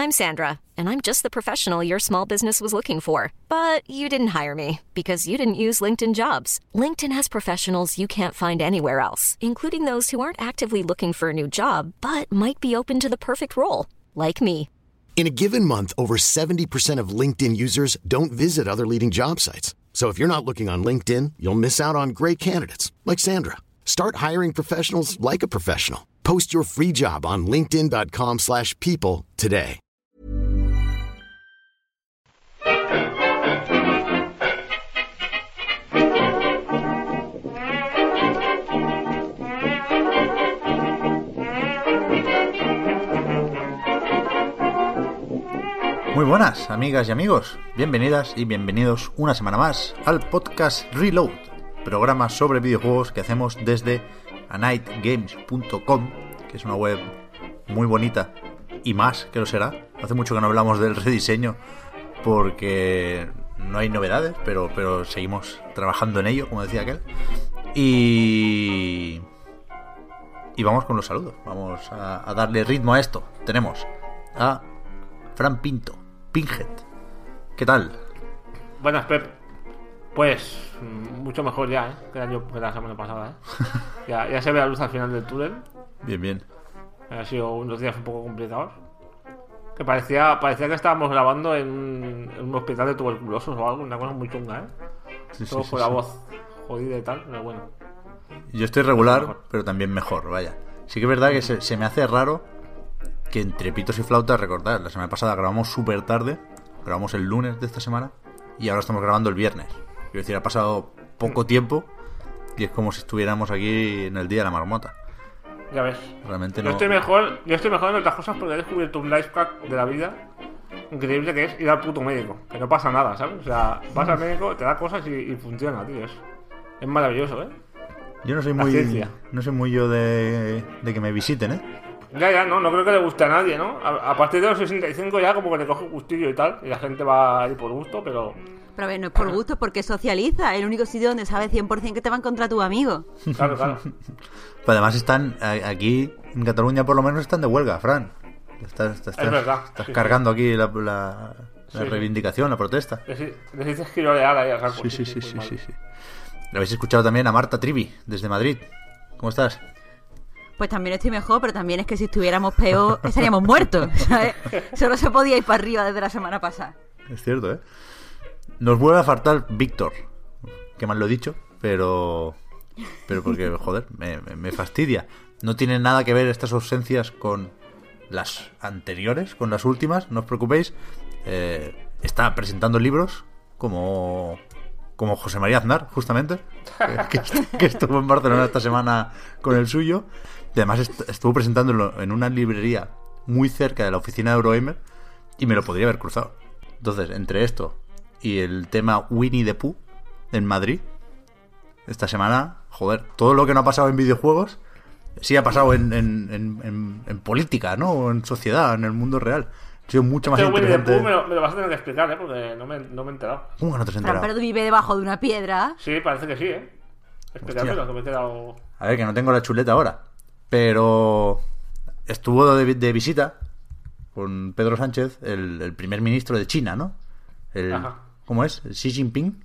I'm Sandra, and I'm just the professional your small business was looking for. But you didn't hire me because you didn't use LinkedIn Jobs. LinkedIn has professionals you can't find anywhere else, including those who aren't actively looking for a new job, but might be open to the perfect role, like me. In a given month, over 70% of LinkedIn users don't visit other leading job sites. So if you're not looking on LinkedIn, you'll miss out on great candidates like Sandra. Start hiring professionals like a professional. Post your free job on linkedin.com/people today. Muy buenas, amigas y amigos. Bienvenidas y bienvenidos una semana más al podcast Reload, programa sobre videojuegos que hacemos desde anightgames.com, que es una web muy bonita y más que lo será. Hace mucho que no hablamos del rediseño porque no hay novedades, pero seguimos trabajando en ello, como decía aquel. Y vamos con los saludos. Vamos a darle ritmo a esto. Tenemos a Fran Pinto, Pinhead. ¿Qué tal? Buenas, Pep. Pues mucho mejor ya, que la semana pasada, ya se ve la luz al final del túnel. Bien. Han sido unos días un poco complicados. Que parecía que estábamos grabando en un hospital de tuberculosos o algo, una cosa muy chunga, Todo con la voz jodida y tal, pero bueno. Yo estoy regular, pero también mejor, vaya. Sí que es verdad que se me hace raro que entre pitos y flautas, recordad, la semana pasada grabamos súper tarde, grabamos el lunes de esta semana y ahora estamos grabando el viernes. Quiero decir, ha pasado poco tiempo y es como si estuviéramos aquí en el día de la marmota. Ya ves. Realmente yo no. estoy mejor en otras cosas porque he descubierto un life hack de la vida increíble, que es ir al puto médico, que no pasa nada, ¿sabes? O sea, vas al médico, te da cosas y funciona, tío. Es maravilloso, Yo no soy muy yo de que me visiten, Ya, no creo que le guste a nadie, ¿no? A partir de los 65 ya como que le coge gustillo y tal, y la gente va a ir por gusto, pero a ver, no es por gusto, es porque socializa. Es el único sitio donde sabes 100% que te va a encontrar tu amigo. Claro. Pero además están aquí, en Cataluña por lo menos están de huelga, Fran. Estás cargando aquí la reivindicación, la protesta. Les dices girolear ahí a saco. Sí. ¿Lo habéis escuchado también a Marta Trivi, desde Madrid? ¿Cómo estás? Pues también estoy mejor, pero también es que si estuviéramos peor estaríamos muertos, ¿sabes? Solo se podía ir para arriba desde la semana pasada. Es cierto, Nos vuelve a faltar Víctor, que mal lo he dicho, pero porque, joder, me fastidia. No tienen nada que ver estas ausencias con las anteriores, con las últimas, no os preocupéis. Está presentando libros como José María Aznar, justamente, que estuvo en Barcelona esta semana con el suyo. Y además estuvo presentándolo en una librería muy cerca de la oficina de Eurogamer y me lo podría haber cruzado. Entonces, entre esto y el tema Winnie the Pooh en Madrid, esta semana, joder, todo lo que no ha pasado en videojuegos sí ha pasado en política, ¿no? O en sociedad, en el mundo real. Ha sido mucho más interesante. Winnie the Pooh me lo vas a tener que explicar, porque no me he enterado. ¿Cómo que no te has enterado? Pero vive debajo de una piedra. Sí, parece que sí, Explícamelo, que me he quedado... A ver, que no tengo la chuleta ahora. Pero estuvo de visita con Pedro Sánchez, el primer ministro de China, ¿no? ¿Cómo es? ¿El Xi Jinping?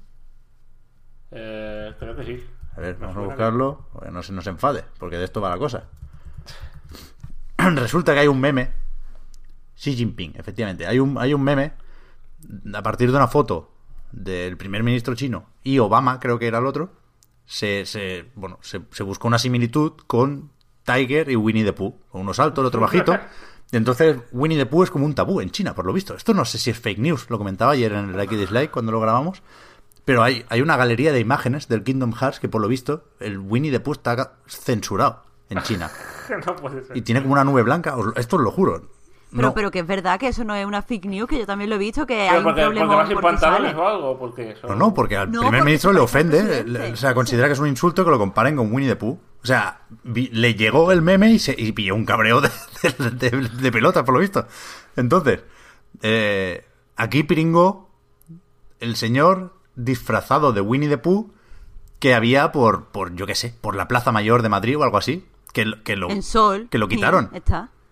Creo que sí. A ver, vamos a buscarlo, porque no se nos enfade, porque de esto va la cosa. Resulta que hay un meme. Xi Jinping, efectivamente. Hay un meme a partir de una foto del primer ministro chino y Obama, creo que era el otro. Se buscó una similitud con Tiger y Winnie the Pooh, uno alto, el otro bajito. Y entonces Winnie the Pooh es como un tabú en China, por lo visto. Esto no sé si es fake news, lo comentaba ayer en el Like y Dislike cuando lo grabamos. Pero hay una galería de imágenes del Kingdom Hearts que, por lo visto, el Winnie the Pooh está censurado en China. No puede ser. Y tiene como una nube blanca, esto os lo juro. Pero que es verdad que eso no es una fake news, que yo también lo he visto, que pero hay un problema. ¿Porque vas sin pantalones o algo? Porque al primer ministro le ofende, o sea, considera que es un insulto que lo comparen con Winnie the Pooh. O sea, le llegó el meme y pilló un cabreo de pelota, por lo visto. Entonces, aquí pringó el señor disfrazado de Winnie the Pooh que había por yo qué sé, por la Plaza Mayor de Madrid o algo así, que lo en Sol, que lo quitaron. Está.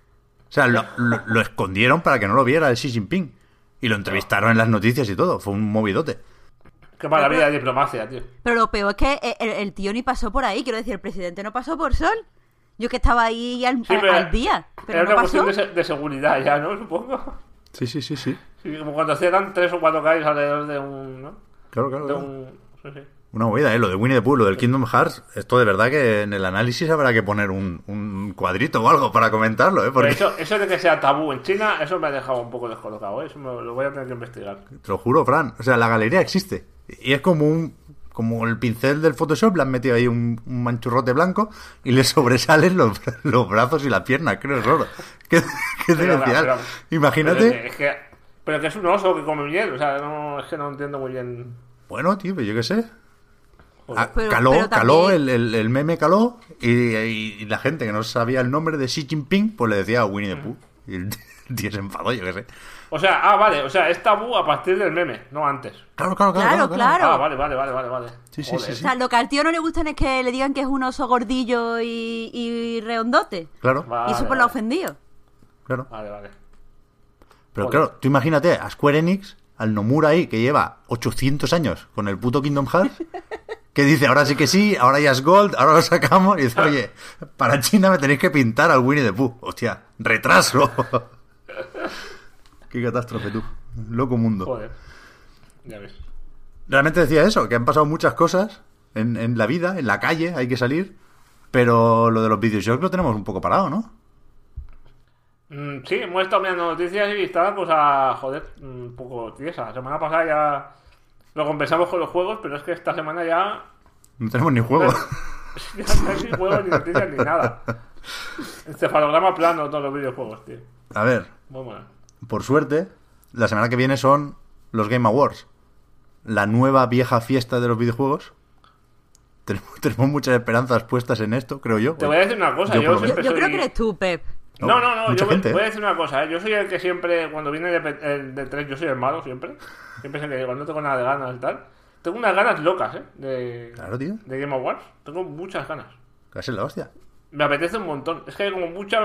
O sea, lo escondieron para que no lo viera el Xi Jinping. Y lo entrevistaron en las noticias y todo. Fue un movidote. Qué maravilla de diplomacia, tío. Pero lo peor es que el tío ni pasó por ahí. Quiero decir, el presidente no pasó por Sol. Yo que estaba ahí al día. Pero era no una pasó. cuestión de seguridad ya, ¿no? Supongo. Sí. Sí, como cuando hacían 3 o 4 calles alrededor de un... ¿no? Claro. De un... Sí. Una movida, ¿eh? Lo de Winnie the Pooh, lo del Kingdom Hearts. Esto de verdad que en el análisis habrá que poner un cuadrito o algo para comentarlo, ¿eh? Porque... Eso de que sea tabú en China, eso me ha dejado un poco descolocado, ¿eh? Eso lo voy a tener que investigar. Te lo juro, Fran. O sea, la galería existe. Y es como el pincel del Photoshop, le han metido ahí un manchurrote blanco y le sobresalen los brazos y las piernas. Creo que es raro. Qué demencial. Imagínate. Pero que es un oso que come miel. O sea, no, es que no entiendo muy bien. Bueno, tío, yo qué sé. Pero Caló, también... el meme caló y la gente que no sabía el nombre de Xi Jinping pues le decía Winnie the Pooh. Y el tío se enfadó, yo qué sé. O sea, vale, o sea, es tabú a partir del meme, no antes. Claro. Claro. Vale. Sí. O sea, lo que al tío no le gustan es que le digan que es un oso gordillo y redondote. Claro, Y eso por lo ofendido. claro. Vale. Pero Joder. claro, tú imagínate a Square Enix, al Nomura ahí, que lleva 800 años con el puto Kingdom Hearts, que dice, ahora sí que sí, ahora ya es Gold, ahora lo sacamos, y dice, oye, para China me tenéis que pintar al Winnie the Pooh. Hostia, retraso. Qué catástrofe, tú. Loco mundo. Joder. Ya ves. Realmente decía eso, que han pasado muchas cosas en la vida, en la calle, hay que salir, pero lo de los videojuegos lo tenemos un poco parado, ¿no? Sí, hemos estado mirando noticias y está la cosa, joder, un poco tiesa. La semana pasada ya lo compensamos con los juegos, pero es que esta semana ya... No tenemos ni juego. Ya no hay ni juegos, ni noticias, ni nada. Encefalograma plano todos los videojuegos, tío. A ver, Muy bueno. por suerte, la semana que viene son los Game Awards. La nueva vieja fiesta de los videojuegos. Tenemos muchas esperanzas puestas en esto, creo yo. Te voy a decir una cosa, Yo por lo Yo menos. creo que eres tú, Pep. No, mucha yo gente, voy a decir una cosa, ¿eh? Yo soy el que siempre, cuando viene el de 3, yo soy el malo siempre. Siempre sé que cuando no tengo nada de ganas y tal. Tengo unas ganas locas, ¿eh? Claro, tío. De Game Awards. Tengo muchas ganas. Casi la hostia. Me apetece un montón. Es que hay como mucha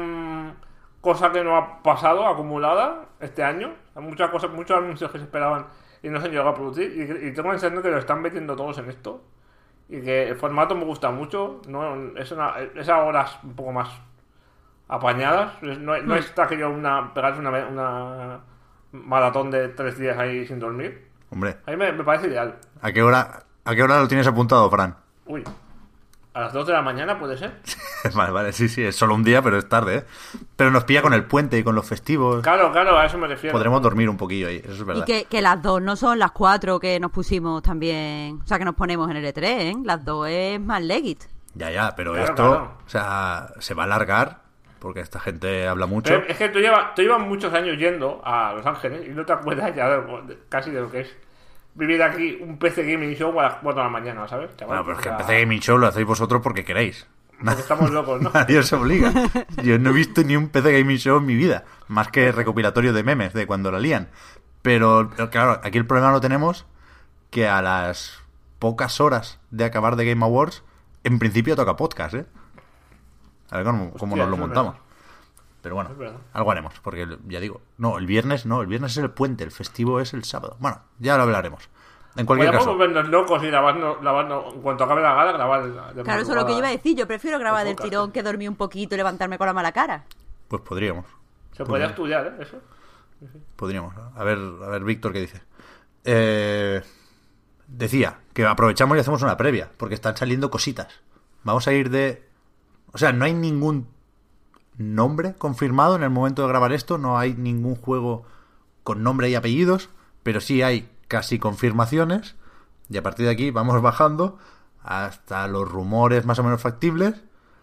cosa que no ha pasado acumulada este año. Hay muchas cosas, muchos anuncios que se esperaban y no se han llegado a producir. Y tengo la sensación que lo están metiendo todos en esto. Y que el formato me gusta mucho. No, es a horas un poco más apañadas. No es aquello pegarse una maratón de 3 días ahí sin dormir. Hombre, A mí me parece ideal. ¿a qué hora lo tienes apuntado, Fran? Uy, a las 2 de la mañana puede ser. Vale, sí, es solo un día, pero es tarde, ¿eh? Pero nos pilla con el puente y con los festivos. Claro, a eso me refiero. Podremos dormir un poquillo ahí, eso es verdad. Y que las 2 no son las 4 que nos pusimos también. O sea, que nos ponemos en el E3, ¿eh? Las 2 es más legit. Ya, pero Claro, esto, claro. o sea, se va a alargar porque esta gente habla mucho. Pero es que tú llevas muchos años yendo a Los Ángeles y no te acuerdas ya casi de lo que es vivir aquí un PC Gaming Show a las 4 de la mañana, ¿sabes, chaval? Bueno, pero es que O sea, empecé Gaming Show lo hacéis vosotros porque queréis. porque estamos locos, ¿no? Nadie os obliga. Yo no he visto ni un PC Gaming Show en mi vida, más que recopilatorio de memes de cuando la lían. Pero claro, aquí el problema lo tenemos que a las pocas horas de acabar de Game Awards, en principio toca podcast, ¿eh? A ver cómo Hostia, nos lo eso es montamos. verdad. Pero bueno, Es verdad. algo haremos, porque ya digo, el viernes es el puente, el festivo es el sábado. Bueno, ya lo hablaremos. En cualquier Podríamos caso, volvernos locos y grabarnos en cuanto acabe la gala, grabar. Claro, eso es lo que yo iba a decir. Yo prefiero grabar del tirón que dormir un poquito y levantarme con la mala cara. pues podríamos. Se podría estudiar, ¿eh? Eso. Podríamos. A ver, Víctor, ¿qué dice? Decía que aprovechamos y hacemos una previa, porque están saliendo cositas. Vamos a ir de... O sea, no hay ningún nombre confirmado en el momento de grabar esto, no hay ningún juego con nombre y apellidos, pero sí hay casi confirmaciones, y a partir de aquí vamos bajando hasta los rumores más o menos factibles,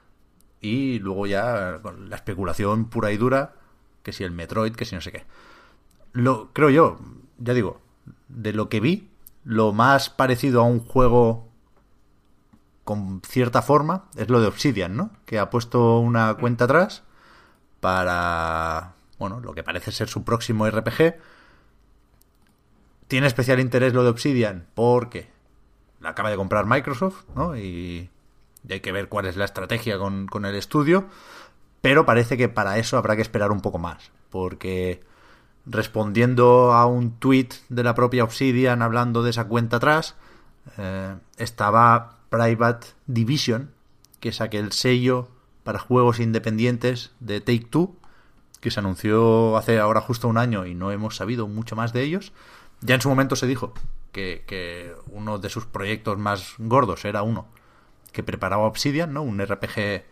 y luego ya con la especulación pura y dura, que si el Metroid, que si no sé qué. Creo yo, ya digo, de lo que vi, lo más parecido a un juego con cierta forma es lo de Obsidian, ¿no? Que ha puesto una cuenta atrás para, bueno, lo que parece ser su próximo RPG. Tiene especial interés lo de Obsidian porque la acaba de comprar Microsoft, ¿no? Y hay que ver cuál es la estrategia con el estudio. pero parece que para eso habrá que esperar un poco más, porque respondiendo a un tweet de la propia Obsidian hablando de esa cuenta atrás, estaba Private Division, que es aquel sello para juegos independientes de Take-Two, que se anunció hace ahora justo un año y no hemos sabido mucho más de ellos. Ya en su momento se dijo que uno de sus proyectos más gordos era uno que preparaba Obsidian, ¿no? Un RPG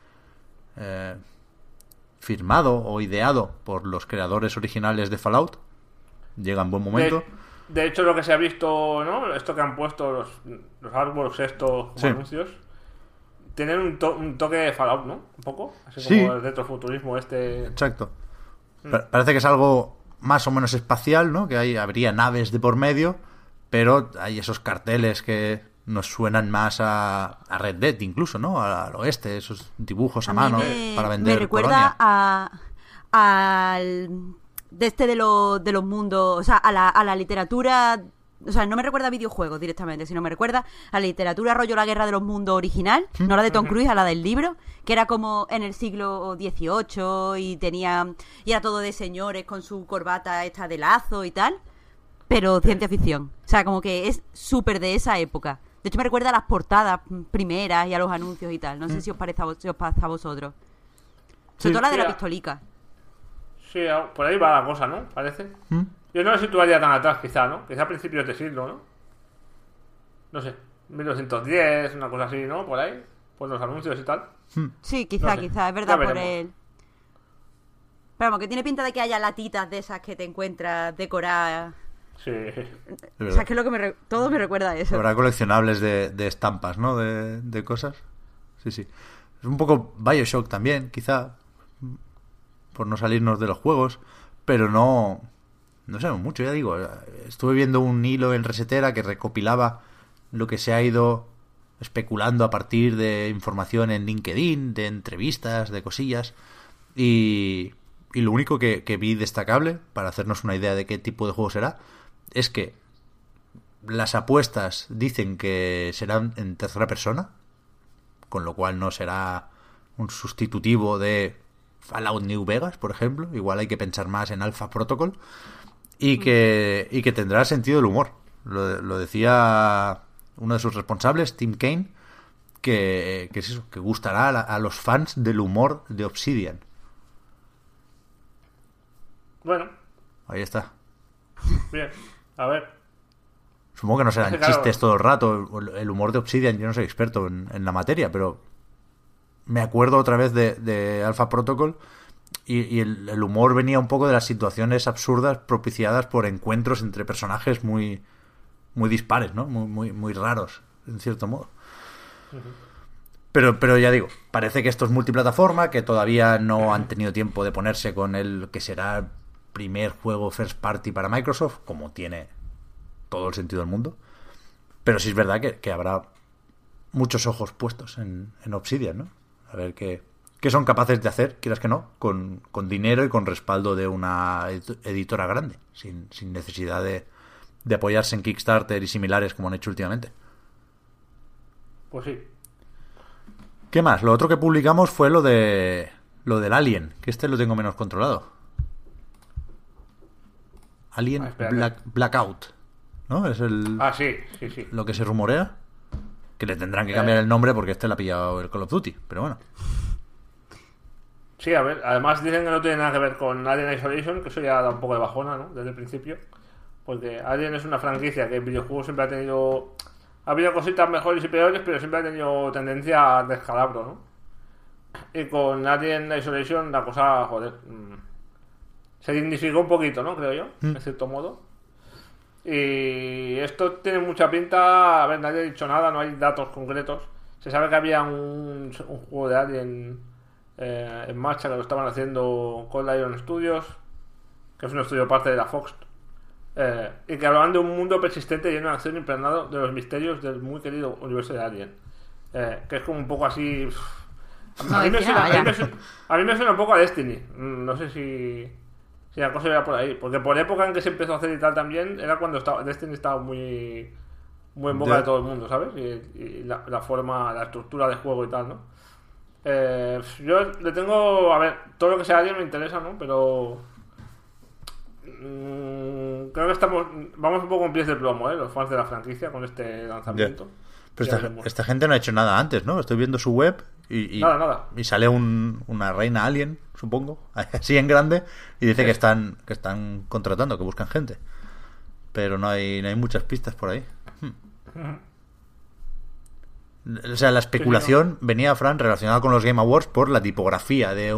firmado o ideado por los creadores originales de Fallout. Llega en buen momento. De hecho, lo que se ha visto, ¿no? Esto que han puesto los artworks estos como sí. anuncios, tienen un toque de Fallout, ¿no? Un poco, así sí. como el retrofuturismo este. Exacto. Parece que es algo más o menos espacial, ¿no? Que habría naves de por medio, pero hay esos carteles que nos suenan más a Red Dead incluso, ¿no? Al oeste, esos dibujos a mano para vender. Me recuerda al de los mundos, o sea, a la literatura. O sea, no me recuerda a videojuegos directamente, sino me recuerda a la literatura rollo La Guerra de los Mundos original, no la de Tom Cruise, a la del libro, que era como en el siglo XVIII y era todo de señores con su corbata esta de lazo y tal, pero ciencia ficción. O sea, como que es súper de esa época. De hecho, me recuerda a las portadas primeras y a los anuncios y tal. No sé si os parece si os pasa a vosotros. Sobre todo la de la pistolica. Sí, por ahí va la cosa, ¿no? Parece. Yo no lo situaría tan atrás, quizá, ¿no? Quizá a principios de siglo, ¿no? No sé, 1910, una cosa así, ¿no? Por ahí, por los anuncios y tal. Sí, quizá, no sé. es verdad, por él. Pero vamos, que tiene pinta de que haya latitas de esas que te encuentras decoradas. Sí. O sea, es que lo que todo me recuerda a eso. Habrá coleccionables de estampas, ¿no? De cosas. Sí, sí. Es un poco BioShock también, quizá, por no salirnos de los juegos, pero no sabemos mucho, ya digo. Estuve viendo un hilo en Resetera que recopilaba lo que se ha ido especulando a partir de información en LinkedIn, de entrevistas, de cosillas, y lo único que vi destacable, para hacernos una idea de qué tipo de juego será, es que las apuestas dicen que serán en tercera persona, con lo cual no será un sustitutivo de Fallout New Vegas, por ejemplo. Igual hay que pensar más en Alpha Protocol. Y que tendrá sentido del humor. Lo decía uno de sus responsables, Tim Kaine, que es eso, que gustará a los fans del humor de Obsidian. Bueno. Ahí está. Bien, a ver. Supongo que no serán claro, chistes todo el rato. El humor de Obsidian, yo no soy experto en la materia, pero me acuerdo otra vez de Alpha Protocol. Y el humor venía un poco de las situaciones absurdas propiciadas por encuentros entre personajes muy dispares, ¿no? Muy raros, en cierto modo. Pero ya digo, parece que esto es multiplataforma, que todavía no han tenido tiempo de ponerse con el que será el primer juego first party para Microsoft, como tiene todo el sentido del mundo. Pero sí es verdad que habrá muchos ojos puestos en Obsidian, ¿no? A ver qué son capaces de hacer, quieras que no, con dinero y con respaldo de una editora grande, sin necesidad de apoyarse en Kickstarter y similares como han hecho últimamente. Pues sí. ¿Qué más? Lo otro que publicamos fue lo del Alien, que lo tengo menos controlado. Alien Blackout, ¿no? Es sí. Lo que se rumorea. Que le tendrán que cambiar el nombre porque le ha pillado el Call of Duty, pero bueno. Sí, a ver, además dicen que no tiene nada que ver con Alien Isolation, que eso ya da un poco de bajona, ¿no? Desde el principio. Porque Alien es una franquicia que en videojuegos siempre ha tenido... Ha habido cositas mejores y peores, pero siempre ha tenido tendencia al descalabro, ¿no? Y con Alien Isolation la cosa, joder... se dignificó un poquito, ¿no? Creo yo, en cierto modo. Y esto tiene mucha pinta... A ver, nadie ha dicho nada, no hay datos concretos. Se sabe que había un juego de Alien... en marcha, que lo estaban haciendo con Iron Studios, que es un estudio parte de la Fox, y que hablaban de un mundo persistente lleno de acción impregnado de los misterios del muy querido universo de Alien, que es como un poco así. A mí me suena un poco a Destiny. No sé si la cosa era por ahí, porque por época en que se empezó a hacer y tal también era cuando Destiny estaba muy en boca de todo el mundo, ¿sabes? Y la forma, la estructura de juego y tal, ¿no? Yo le tengo... A ver, todo lo que sea Alien me interesa, ¿no? Pero... creo que vamos un poco en pies de plomo, los fans de la franquicia con este lanzamiento. Yeah. Pero esta gente no ha hecho nada antes, ¿no? Estoy viendo su web y nada. Y sale una reina alien, supongo, así en grande, y dice que están contratando, que buscan gente. Pero no hay muchas pistas por ahí. O sea, la especulación venía, Fran, relacionada con los Game Awards por la tipografía de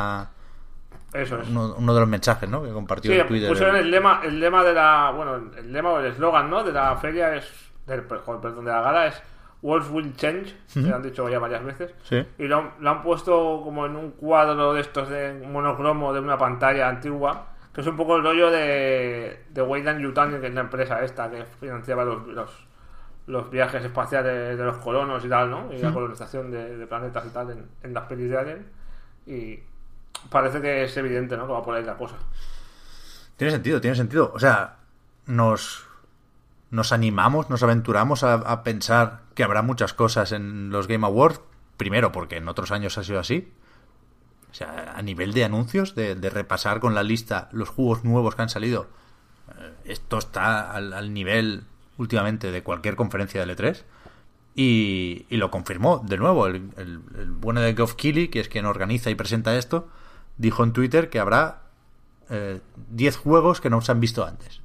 Eso es. uno de los mensajes, ¿no? Que compartió en Twitter. Pusieron el lema de la... Bueno, el lema o el eslogan, ¿no? De la feria es... de la gala es Worlds Will Change, que lo han dicho ya varias veces. Sí. Y lo han puesto como en un cuadro de estos de monocromo de una pantalla antigua, que es un poco el rollo de Weyland Yutani, que es la empresa esta que financiaba los viajes espaciales de los colonos y tal, ¿no? Y la colonización de planetas y tal en las pelis de Alien. Y parece que es evidente, ¿no? Que va por ahí la cosa. Tiene sentido. O sea, nos animamos, nos aventuramos a pensar que habrá muchas cosas en los Game Awards. Primero, porque en otros años ha sido así. O sea, a nivel de anuncios, de repasar con la lista los juegos nuevos que han salido, esto está al nivel últimamente de cualquier conferencia de E3. Y lo confirmó de nuevo el bueno de Geoff Keighley, que es quien organiza y presenta esto, dijo en Twitter que habrá 10 juegos que no se han visto antes.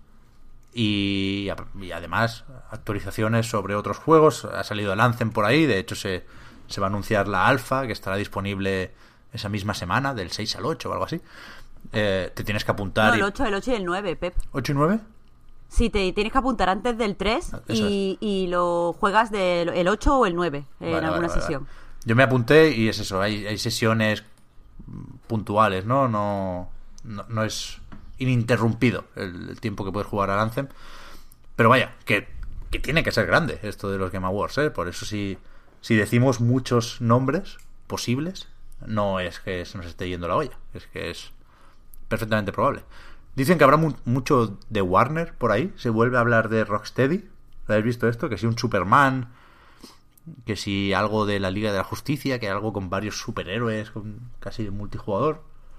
Y además actualizaciones sobre otros juegos. Ha salido el Anthem por ahí. De hecho se va a anunciar la alfa, que estará disponible esa misma semana, del 6 al 8 o algo así. Te tienes que apuntar. No, el 8 y el 9, Pep. ¿8 y 9? Sí, te tienes que apuntar antes del 3 y lo juegas el 8 o el 9 en alguna sesión. Vale. Yo me apunté y es eso, hay sesiones puntuales, ¿no? No es ininterrumpido el tiempo que puedes jugar al Anthem. Pero vaya, que tiene que ser grande esto de los Game Awards, ¿eh? Por eso si decimos muchos nombres posibles, no es que se nos esté yendo la olla, es que es perfectamente probable. Dicen que habrá mucho de Warner por ahí. Se vuelve a hablar de Rocksteady. ¿Habéis visto esto? Que si un Superman, que si algo de la Liga de la Justicia, que algo con varios superhéroes, con casi multijugador.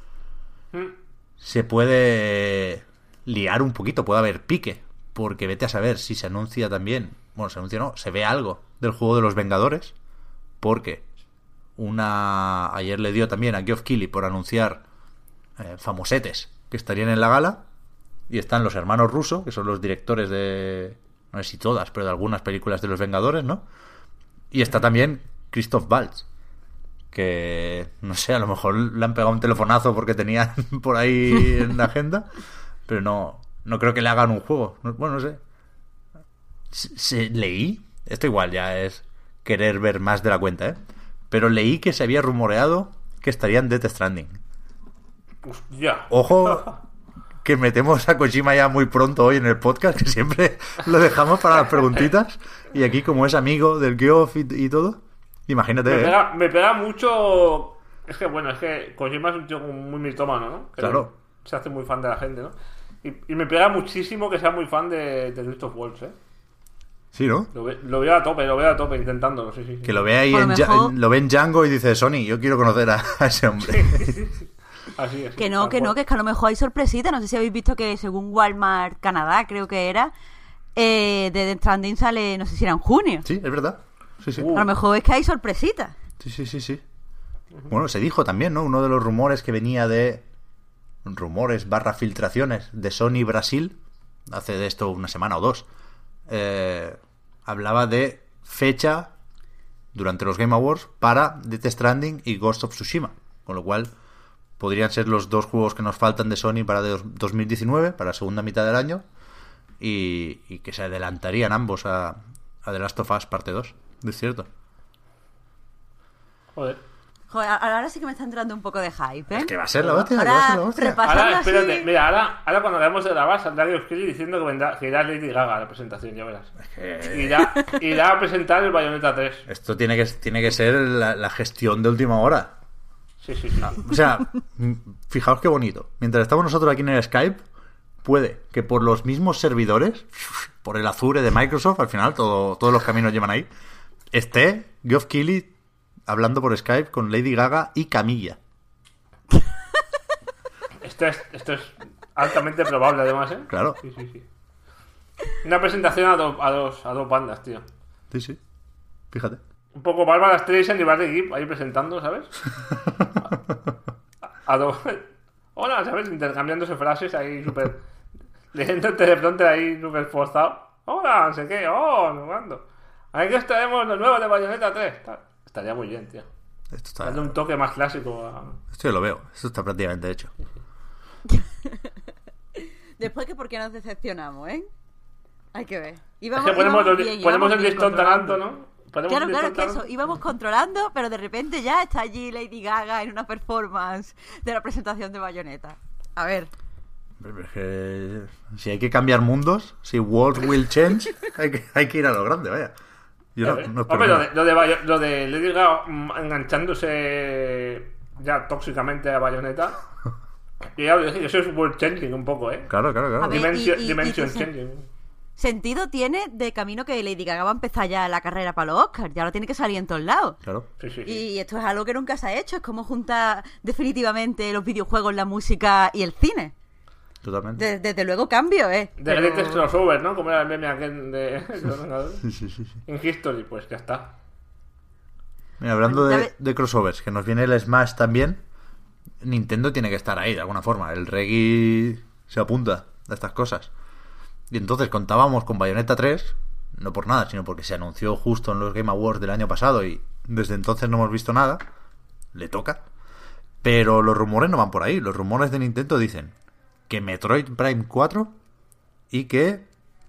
Se puede liar un poquito, puede haber pique, porque vete a saber si se anuncia también, bueno, se anuncia no, se ve algo del juego de los Vengadores, porque ayer le dio también a Geoff Keighley por anunciar famosetes que estarían en la gala, y están los hermanos Russo, que son los directores de, no sé si todas, pero de algunas películas de los Vengadores, ¿no? Y está también Christoph Waltz, que no sé, a lo mejor le han pegado un telefonazo porque tenían por ahí en la agenda, pero no creo que le hagan un juego. Bueno, no sé. Leí, esto igual ya es querer ver más de la cuenta, pero leí que se había rumoreado que estarían Death Stranding. Ya. Ojo, que metemos a Kojima ya muy pronto hoy en el podcast, que siempre lo dejamos para las preguntitas, y aquí como es amigo del Geoff y todo, imagínate. Me pega mucho. Es que Kojima es un tío muy mitómano, ¿no? Que claro. Se hace muy fan de la gente, ¿no? Y me pega muchísimo que sea muy fan de Christoph Waltz, Sí, ¿no? Lo veo a tope intentándolo, sí. Que lo ve ahí lo ve en Django y dice, Sony, yo quiero conocer a ese hombre. Así es. Que es que a lo mejor hay sorpresita. No sé si habéis visto que según Walmart Canadá, creo que era, de Death Stranding sale, no sé si era en junio. Sí, es verdad. Sí. A lo mejor es que hay sorpresita. Sí. Bueno, se dijo también, ¿no? Uno de los rumores que venía de... rumores / filtraciones de Sony Brasil, hace de esto una semana o dos, hablaba de fecha durante los Game Awards para Death Stranding y Ghost of Tsushima, con lo cual podrían ser los dos juegos que nos faltan de Sony para 2019, para la segunda mitad del año, y que se adelantarían ambos a The Last of Us parte 2. ¿Es cierto? Joder, ahora sí que me está entrando un poco de hype, ¿eh? Es que va a ser la hostia. Ahora, espérate, mira, ahora cuando acabemos de grabar saldrá Geoff Keighley diciendo que irá Lady Gaga a la presentación, ya verás. Irá a presentar el Bayonetta 3. Esto tiene que ser la gestión de última hora. Sí. O sea, fijaos qué bonito. Mientras estamos nosotros aquí en el Skype, puede que por los mismos servidores, por el Azure de Microsoft, al final todos los caminos llevan ahí, esté Geoff Keighley hablando por Skype con Lady Gaga y Camilla. Esto es altamente probable, además, ¿eh? Claro. Sí. Una presentación a dos bandas, tío. Sí. Fíjate. Un poco Bárbara Streisand y Barry Gibb ahí presentando, ¿sabes? A dos... Hola, ¿sabes? Intercambiándose frases ahí súper... Leyendo el teleprompter ahí súper forzado. Hola, no sé qué. Oh, no mando. Aquí estaremos los nuevos de Bayonetta 3. Estaría muy bien, tío. Esto está... Dando un toque más clásico a... Esto yo lo veo. Esto está prácticamente hecho. Después que por qué nos decepcionamos, ¿eh? Hay que ver. Es que ponemos el listón tan alto, ¿no? Claro, que eso. Íbamos controlando, pero de repente ya está allí Lady Gaga en una performance de la presentación de Bayonetta. A ver. Si hay que cambiar mundos, si world will change, hay que ir a lo grande, vaya. Yo no espero Hombre, lo de Lady Gaga enganchándose ya tóxicamente a Bayonetta. Y ya lo dije, eso es world changing un poco, ¿eh? Claro. A ver, Dimension changing. Sentido tiene de camino que Lady Gaga va a empezar ya la carrera para los Oscars. Ya lo tiene que salir en todos lados. Claro. Sí. Y esto es algo que nunca se ha hecho. Es como juntar definitivamente los videojuegos, la música y el cine. Totalmente. Desde luego cambio, ¿eh? De Greatest Crossover, ¿no? Como era el meme aquel de los Vengadores. Sí. En History, pues ya está. Mira, hablando de crossovers, que nos viene el Smash también, Nintendo tiene que estar ahí de alguna forma. El Reggie se apunta a estas cosas. Y entonces contábamos con Bayonetta 3, no por nada, sino porque se anunció justo en los Game Awards del año pasado y desde entonces no hemos visto nada. Le toca. Pero los rumores no van por ahí. Los rumores de Nintendo dicen que Metroid Prime 4 y que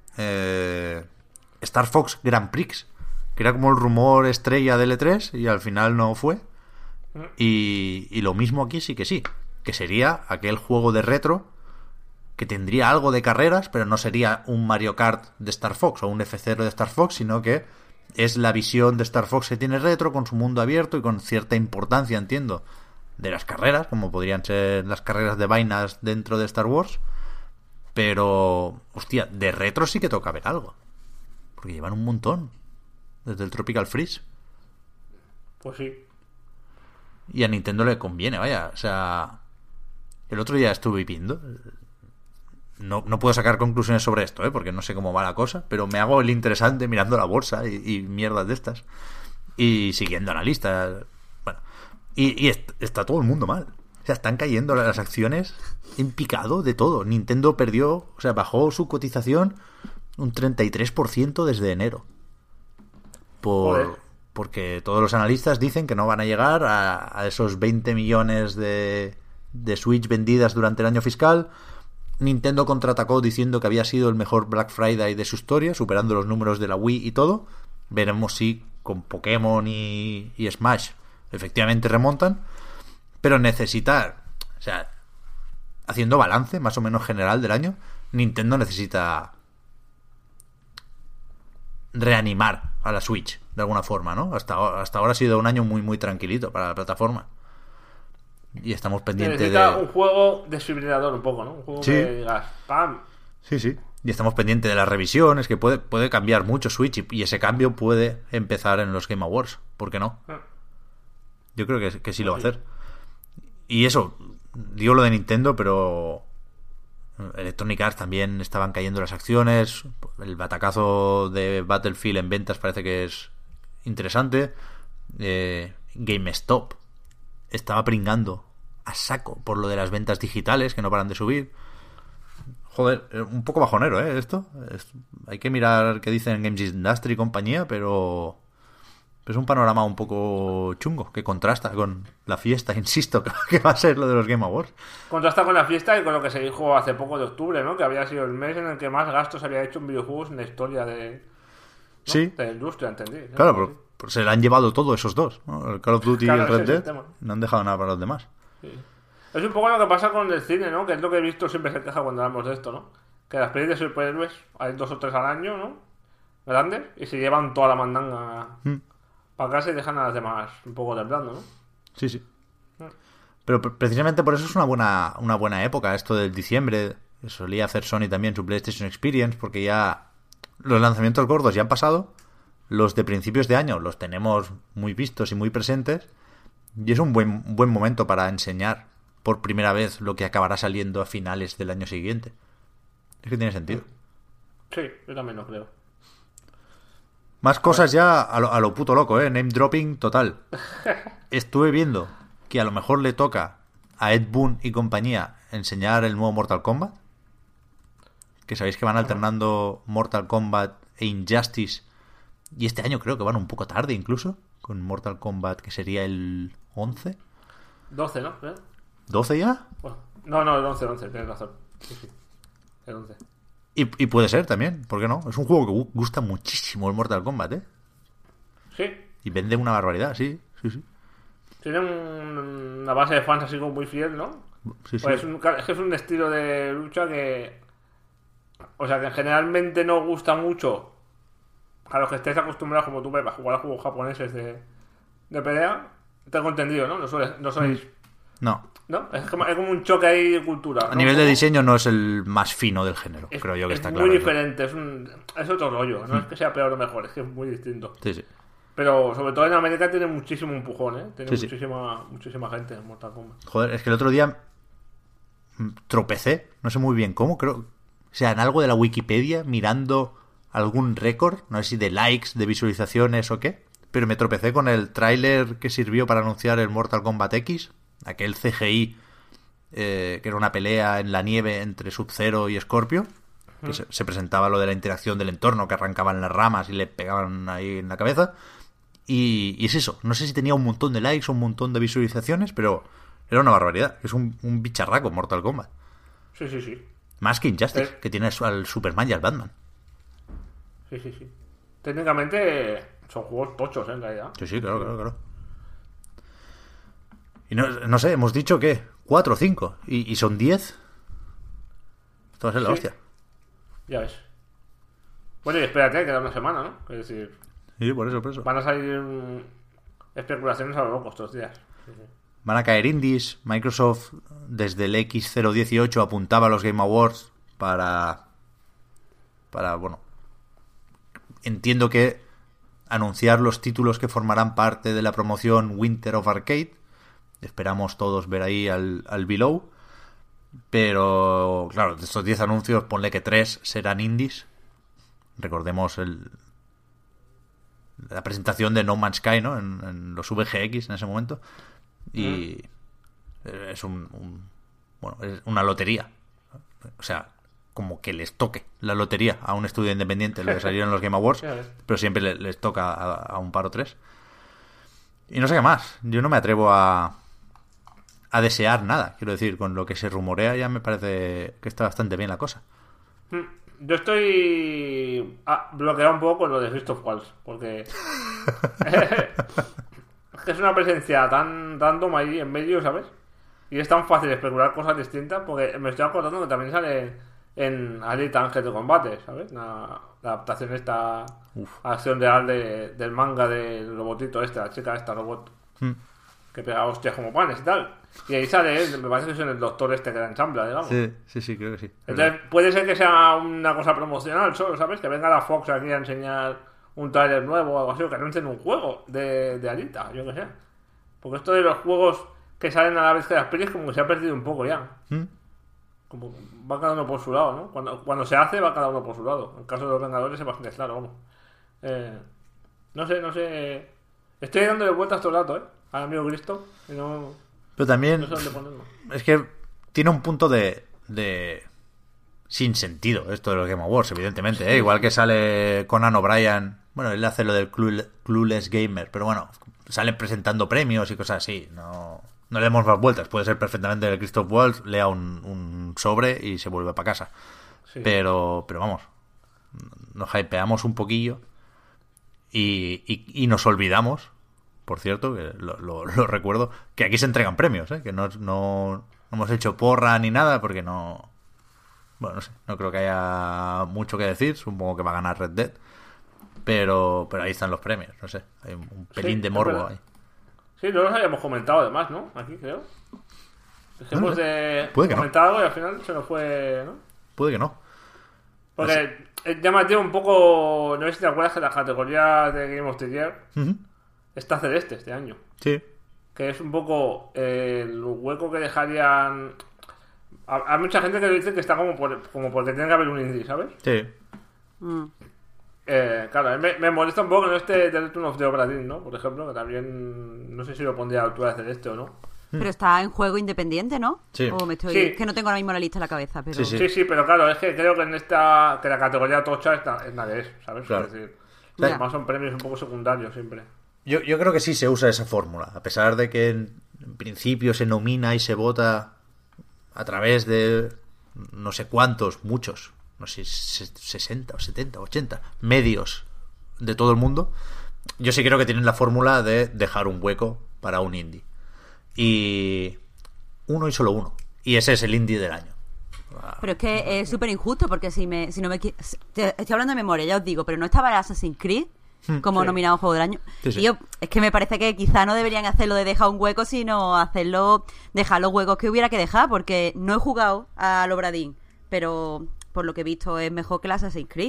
Star Fox Grand Prix, que era como el rumor estrella del E3 y al final no fue. Y lo mismo aquí sí, que sería aquel juego de retro que tendría algo de carreras, pero no sería un Mario Kart de Star Fox o un F0 de Star Fox, sino que es la visión de Star Fox que tiene retro, con su mundo abierto y con cierta importancia, entiendo, de las carreras, como podrían ser las carreras de vainas dentro de Star Wars. Pero, hostia, de retro sí que toca ver algo, porque llevan un montón desde el Tropical Freeze. Pues sí. Y a Nintendo le conviene, vaya. O sea, el otro día estuve viendo... No puedo sacar conclusiones sobre esto, porque no sé cómo va la cosa, pero me hago el interesante mirando la bolsa y mierdas de estas y siguiendo analistas. Bueno, y está todo el mundo mal. O sea, están cayendo las acciones en picado de todo. Nintendo perdió, o sea, bajó su cotización un 33% desde enero. Porque todos los analistas dicen que no van a llegar a esos 20 millones de Switch vendidas durante el año fiscal. Nintendo contraatacó diciendo que había sido el mejor Black Friday de su historia, superando los números de la Wii y todo. Veremos si con Pokémon y Smash efectivamente remontan. Pero necesita, o sea, haciendo balance más o menos general del año, Nintendo necesita reanimar a la Switch de alguna forma, ¿no? Hasta ahora ha sido un año muy muy tranquilito para la plataforma. Y estamos pendientes necesita un juego desfibrilador un poco, ¿no? Un juego que digas ¡pam! Sí. Y estamos pendientes de las revisiones, que puede cambiar mucho Switch y ese cambio puede empezar en los Game Awards. ¿Por qué no? Yo creo que sí lo va a hacer. Y eso, digo lo de Nintendo, pero Electronic Arts también estaban cayendo las acciones. El batacazo de Battlefield en ventas parece que es interesante. GameStop estaba pringando a saco por lo de las ventas digitales que no paran de subir. Joder, un poco bajonero, esto. Hay que mirar qué dicen Games Industry y compañía, pero es un panorama un poco chungo que contrasta con la fiesta, insisto, que va a ser lo de los Game Awards. Contrasta con la fiesta y con lo que se dijo hace poco de octubre, ¿no? Que había sido el mes en el que más gastos había hecho en videojuegos en la historia de la industria, entendí. Claro, pero se le han llevado todos esos dos, ¿no? El Call of Duty y el Red Dead. No han dejado nada para los demás. Sí. Es un poco lo que pasa con el cine, ¿no? Que es lo que he visto, siempre se queja cuando hablamos de esto, ¿no? Que las pelis de superhéroes hay 2 o 3 al año, ¿no? Grandes, y se llevan toda la mandanga para casa y dejan a las demás un poco temblando, ¿no? Sí. Pero precisamente por eso es una buena época, esto del diciembre. Solía hacer Sony también su PlayStation Experience, porque ya los lanzamientos gordos ya han pasado los de principios de año los tenemos muy vistos y muy presentes, y es un buen momento para enseñar por primera vez lo que acabará saliendo a finales del año siguiente. Es que tiene sentido. Sí, yo también lo creo. Más cosas ya a lo puto loco, ¿eh? Name dropping total. Estuve viendo que a lo mejor le toca a Ed Boon y compañía enseñar el nuevo Mortal Kombat. Que sabéis que van alternando Mortal Kombat e Injustice. Y este año creo que van un poco tarde incluso. Con Mortal Kombat, que sería el 11. 12, ¿no? ¿12 ya? Bueno, no, el 11, tienes razón. Sí. El 11. Y puede ser también, ¿por qué no? Es un juego que gusta muchísimo el Mortal Kombat, ¿eh? Sí. Y vende una barbaridad, sí. Tiene una base de fans así como muy fiel, ¿no? Sí. Pues es que es un estilo de lucha que... O sea, que generalmente no gusta mucho a los que estéis acostumbrados, como tú, Pepe, a jugar a juegos japoneses de pelea. Tengo entendido, ¿no? No sois... No. ¿No? Es como un choque ahí de cultura, ¿no? A nivel de diseño no es el más fino del género, creo yo que está claro. Es muy diferente, es otro rollo. No es que sea peor o mejor, es que es muy distinto. Sí. Pero sobre todo en América tiene muchísimo empujón, ¿eh? Tiene Sí. muchísima gente en Mortal Kombat. Joder, es que el otro día tropecé, no sé muy bien cómo, creo, o sea, en algo de la Wikipedia, mirando algún récord, no sé si de likes, de visualizaciones o qué, pero me tropecé con el tráiler que sirvió para anunciar el Mortal Kombat X, aquel CGI que era una pelea en la nieve entre Sub-Zero y Scorpio, que se presentaba lo de la interacción del entorno, que arrancaban las ramas y le pegaban ahí en la cabeza. Y es eso, no sé si tenía un montón de likes o un montón de visualizaciones, pero era una barbaridad. Es un bicharraco Mortal Kombat. Sí. Más que Injustice, que tiene al Superman y al Batman. Sí. Técnicamente son juegos tochos, en realidad. Sí, claro. Y no sé, hemos dicho que 4 o 5. ¿Y son 10? Esto va a ser la hostia. Ya ves. Bueno, y espérate, queda una semana, ¿no? Es decir... Sí, por eso. Van a salir especulaciones a lo loco estos días. Sí. Van a caer indies. Microsoft desde el X018 apuntaba a los Game Awards para bueno, entiendo que anunciar los títulos que formarán parte de la promoción Winter of Arcade. Esperamos todos ver ahí al Below. Pero, claro, de estos 10 anuncios, ponle que 3 serán indies. Recordemos la presentación de No Man's Sky, ¿no? En los VGX en ese momento. Y es bueno, es una lotería. O sea, como que les toque la lotería a un estudio independiente lo que salieron en los Game Awards, pero siempre les toca a un par o tres. Y no sé qué más. Yo no me atrevo a desear nada. Quiero decir, con lo que se rumorea ya me parece que está bastante bien la cosa. Yo estoy bloqueado un poco con lo de Fist of Walls, porque es que es una presencia tan random ahí en medio, ¿sabes? Y es tan fácil especular cosas distintas, porque me estoy acordando que también sale en Alita Ángel de Combate, ¿sabes? La adaptación esta acción real del manga del robotito la chica esta robot que pega hostias como panes y tal. Y ahí sale, me parece que es el doctor que la ensambla, digamos. Sí, creo que sí. Entonces puede ser que sea una cosa promocional solo, ¿sabes? Que venga la Fox aquí a enseñar un trailer nuevo o algo así, o que anuncien un juego de Alita, yo que sé. Porque esto de los juegos que salen a la vez que las pelis como que se ha perdido un poco ya. Como va cada uno por su lado, ¿no? Cuando se hace va cada uno por su lado. En el caso de los Vengadores es bastante claro, vamos. No sé. Estoy dándole vueltas todo el rato, al amigo Cristo. Y no... Pero también no sé dónde ponerlo. Es que tiene un punto de sin sentido esto de los Game Awards, evidentemente, ¿eh? Igual que sale Conan O'Brien, bueno, él hace lo del Clueless Gamer, pero bueno, salen presentando premios y cosas así, no le demos más vueltas. Puede ser perfectamente que Christoph Waltz lea un sobre y se vuelve para casa. Sí. Pero vamos, nos hypeamos un poquillo y nos olvidamos, por cierto, que lo recuerdo, que aquí se entregan premios, que no hemos hecho porra ni nada, porque no... Bueno, no sé, no creo que haya mucho que decir, supongo que va a ganar Red Dead, pero ahí están los premios, no sé, hay un pelín de morbo ahí. Sí, no los habíamos comentado además, ¿no? Aquí creo. Dejemos de Puede que comentar algo y al final se nos fue, ¿no? Puede que no. Porque es llamativo un poco. No sé si te acuerdas que la categoría de Game of the Year está celeste este año. Sí. Que es un poco el hueco que dejarían. Hay mucha gente que dice que está como porque tiene que haber un indie, ¿sabes? Sí. Claro, a mí me molesta un poco que no esté The Return of the Obra Dinn, ¿no? Por ejemplo, que también. No sé si lo pondría a la altura de celeste o no. Pero está en juego independiente, ¿no? Sí. O me estoy... Sí. Que no tengo ahora mismo la lista en la cabeza, pero... Sí, pero claro, es que creo que en esta. Que la categoría tocha es la que es, ¿sabes? Claro. Es decir, Ya. además son premios un poco secundarios siempre. Yo creo que sí se usa esa fórmula, a pesar de que en principio se nomina y se vota a través de no sé cuántos, muchos, no sé, 60 o 70 o 80 medios de todo el mundo. Yo sí creo que tienen la fórmula de dejar un hueco para un indie. Y uno y solo uno. Y ese es el indie del año. Pero es que es súper injusto porque si no me... Estoy hablando de memoria, ya os digo, pero no estaba el Assassin's Creed como nominado a Juego del Año. Sí. Y yo, es que me parece que quizá no deberían hacerlo de dejar un hueco, sino dejar los huecos que hubiera que dejar, porque no he jugado al Obra Dinn, pero por lo que he visto es mejor que el Assassin's Creed.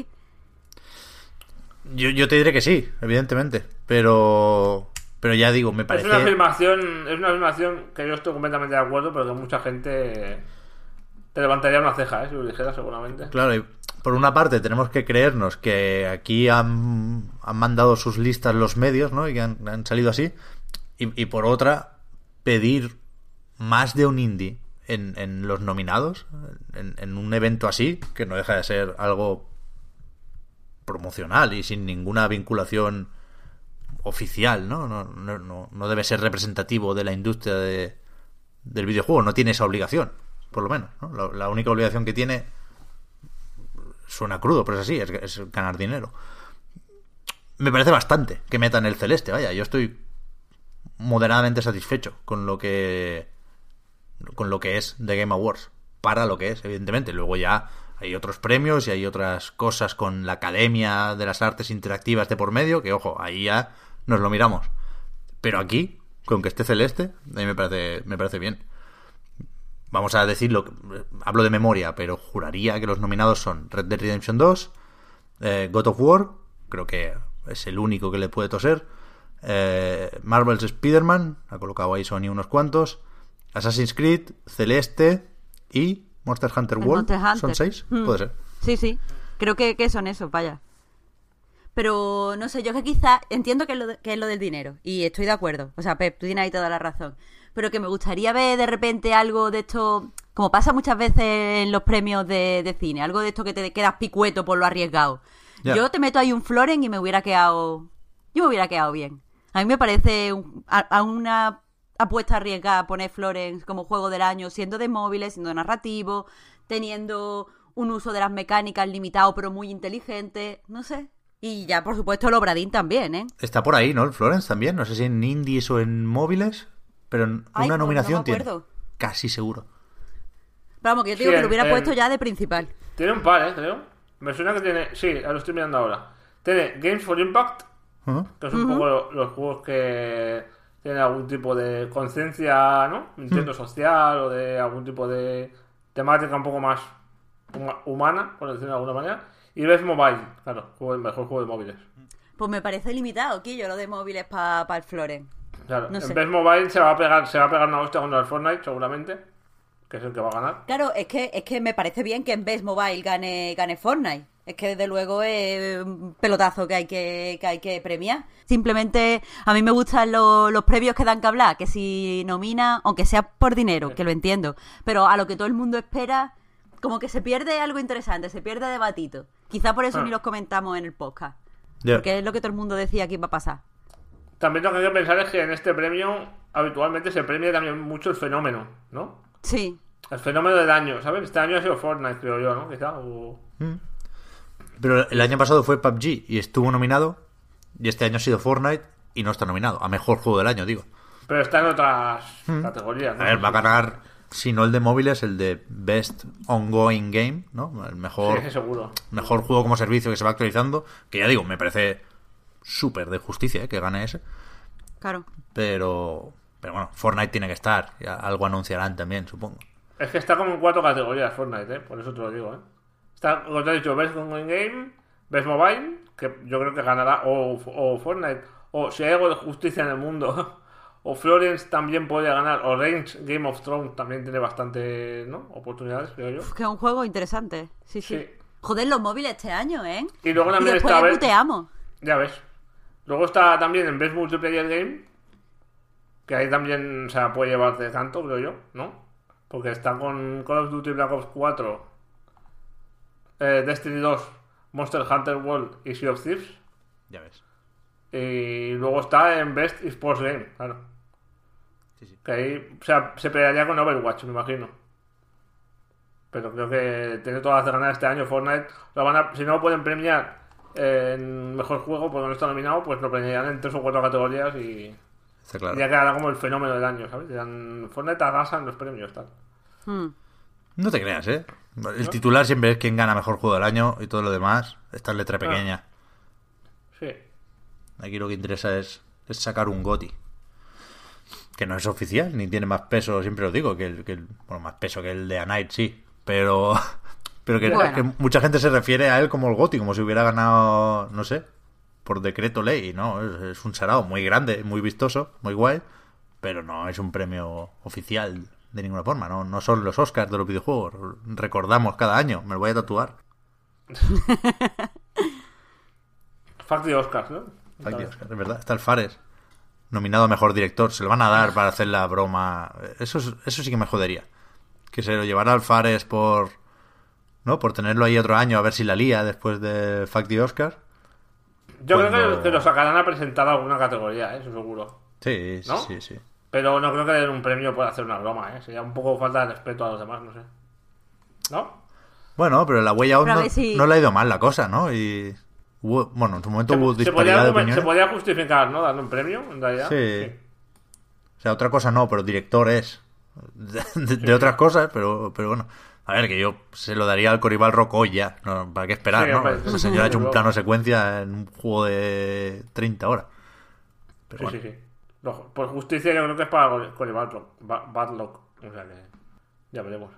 Yo te diré que sí, evidentemente. Pero ya digo, me parece... Es una afirmación que yo estoy completamente de acuerdo, pero que mucha gente te levantaría una ceja, si lo dijera seguramente. Claro, y por una parte tenemos que creernos que aquí han mandado sus listas los medios, ¿no? Y que han salido así. Y por otra, pedir más de un indie en los nominados, en un evento así, que no deja de ser algo promocional y sin ninguna vinculación oficial, ¿no? No debe ser representativo de la industria del videojuego, no tiene esa obligación, por lo menos, ¿no? La única obligación que tiene, suena crudo, pero es así, es ganar dinero. Me parece bastante que metan el celeste, vaya, yo estoy moderadamente satisfecho con lo que es The Game Awards, para lo que es, evidentemente. Luego ya hay otros premios y hay otras cosas con la Academia de las Artes Interactivas de por medio, que ojo, ahí ya nos lo miramos. Pero aquí, con que esté celeste, a mí me parece bien. Vamos a decirlo, hablo de memoria, pero juraría que los nominados son Red Dead Redemption 2, God of War, creo que es el único que le puede toser, Marvel's Spider-Man, ha colocado ahí Sony unos cuantos, Assassin's Creed, Celeste y Monster Hunter World. Monster Hunter. ¿Son 6? Puede ser. Sí, creo que son esos, vaya. Pero no sé, yo que quizá entiendo que es lo del dinero y estoy de acuerdo. O sea, Pep, tú tienes ahí toda la razón. Pero que me gustaría ver de repente algo de esto, como pasa muchas veces en los premios de cine, algo de esto que te quedas picueto por lo arriesgado. Ya. Yo te meto ahí un Florence y me hubiera quedado bien. A mí me parece una apuesta arriesgada poner Florence como juego del año, siendo de móviles, siendo narrativo, teniendo un uso de las mecánicas limitado pero muy inteligente, no sé. Y ya, por supuesto, el Obra Dinn también, ¿eh? Está por ahí, ¿no? El Florence también. No sé si en indies o en móviles, pero Ay, una pues nominación no me tiene. acuerdo. Casi seguro. Pero vamos, que yo te digo que lo hubiera puesto ya de principal. Tiene un par, creo. Me suena que tiene. Sí, lo estoy mirando ahora. Tiene Games for Impact, que es un poco los juegos que tienen algún tipo de conciencia, ¿no? Nintendo social o de algún tipo de temática un poco más humana, por decirlo de alguna manera. Y Best Mobile, claro, el mejor juego de móviles. Pues me parece limitado, Quillo, lo de móviles para el Florence. Claro, No sé. en Best Mobile se va a pegar una hostia contra el Fortnite, seguramente, que es el que va a ganar. Claro, es que me parece bien que en Best Mobile gane Fortnite. Es que desde luego es un pelotazo que hay que premiar. Simplemente a mí me gustan los premios que dan que hablar, que si nomina, aunque sea por dinero, que lo entiendo, pero a lo que todo el mundo espera, como que se pierde algo interesante, se pierde debatito. Quizá por eso ni los comentamos en el podcast. Ya. Porque es lo que todo el mundo decía que iba a pasar. También lo que hay que pensar es que en este premio habitualmente se premia también mucho el fenómeno, ¿no? Sí. El fenómeno del año, ¿sabes? Este año ha sido Fortnite, creo yo, ¿no? Quizá. Pero el año pasado fue PUBG y estuvo nominado, y este año ha sido Fortnite y no está nominado. A mejor juego del año, digo. Pero está en otras categorías, ¿no? A ver, va a ganar, si no el de móviles, el de Best Ongoing Game, ¿no? El mejor, Sí, seguro. mejor juego como servicio que se va actualizando. Que ya digo, me parece súper de justicia, que gane ese. Claro. Pero bueno, Fortnite tiene que estar. Ya algo anunciarán también, supongo. Es que está como en 4 categorías Fortnite, ¿eh? Por eso te lo digo, ¿eh? Está, como te he dicho, Best Online Game, Best Mobile, que yo creo que ganará, o Fortnite, o si hay algo de justicia en el mundo, o Florence también podría ganar, o Range Game of Thrones también tiene bastante, ¿no? Oportunidades, creo yo. Uf, que es un juego interesante. Sí, sí. Sí. Joder, los móviles este año, ¿eh? Y luego también después está puteamos. Ya ves. Luego está también en Best Multiplayer Game, que ahí también, o sea, puede llevarte tanto, creo yo, ¿no? Porque está con Call of Duty Black Ops 4, Destiny 2, Monster Hunter World y Sea of Thieves. Ya ves. Y luego está en Best Esports Game, claro. Sí. Que ahí, o sea, se pelearía con Overwatch, me imagino. Pero creo que tiene todas las de ganar este año Fortnite. Si no lo pueden premiar en mejor juego porque no está nominado, pues lo premiarán en 3 o 4 categorías y Está claro. ya quedará como el fenómeno del año, ¿sabes? Dirán, Fortnite arrasa en los premios, tal. No te creas, ¿eh? El titular siempre es quien gana mejor juego del año y todo lo demás está en letra pequeña. Sí. Aquí lo que interesa es sacar un GOTY. Que no es oficial, ni tiene más peso, siempre os digo, bueno, más peso que el de A Night, sí. Pero que mucha gente se refiere a él como el GOTY, como si hubiera ganado, no sé, por decreto ley. No, es un sarao muy grande, muy vistoso, muy guay, pero no es un premio oficial de ninguna forma. No son los Oscars de los videojuegos. Recordamos cada año, me lo voy a tatuar. Factory Oscars, ¿no? Factory Oscars, es verdad, está el Fares nominado a mejor director, se lo van a dar para hacer la broma. Eso sí que me jodería. Que se lo llevara al Fares por tenerlo ahí otro año a ver si la lía después de Factory Oscar. Yo creo que lo sacarán a presentar alguna categoría, eso seguro. Sí, ¿no? sí. Pero no creo que den un premio por hacer una broma, sería un poco falta de respeto a los demás, no sé. ¿No? Bueno, pero la huella Pero no le ha ido mal la cosa, ¿no? Y en su momento hubo disparidad de opiniones. Se podía justificar, ¿no? Darle un premio, en realidad. Sí. O sea, otra cosa no, pero director es. De otras cosas, pero bueno. A ver, que yo se lo daría al Coribal Rocoya. ¿No? ¿Para qué esperar, Sí, no? hombre, Ese señor ha hecho un plano secuencia en un juego de 30 horas. Pero sí. Por justicia yo creo que es para Coribal Badlock. O sea que ya veremos.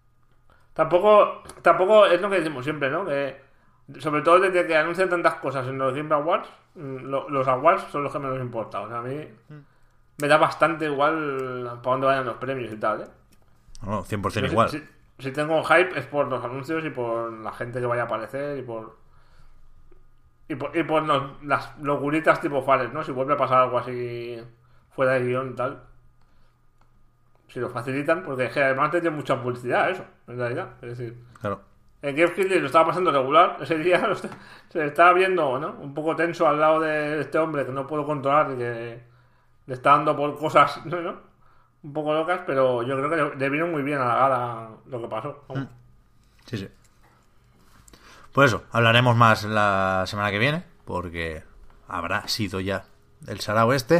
Tampoco es lo que decimos siempre, ¿no? Que sobre todo desde que anuncian tantas cosas en los Game Awards, los Awards son los que menos importa. O sea, a mí me da bastante igual para dónde vayan los premios y tal, ¿eh? No, 100% igual. Si tengo hype es por los anuncios y por la gente que vaya a aparecer y por las locuritas tipo Fares, ¿no? Si vuelve a pasar algo así fuera de guión y tal. Si lo facilitan, porque es que además tiene mucha publicidad eso, en realidad. Es decir, claro. En Geoff Keighley lo estaba pasando regular ese día, se estaba viendo, ¿no? Un poco tenso al lado de este hombre que no puedo controlar y que le está dando por cosas, ¿no? Un poco locas, pero yo creo que le vino muy bien a la gala lo que pasó. Sí. Pues eso, hablaremos más la semana que viene, porque habrá sido ya el sarao este.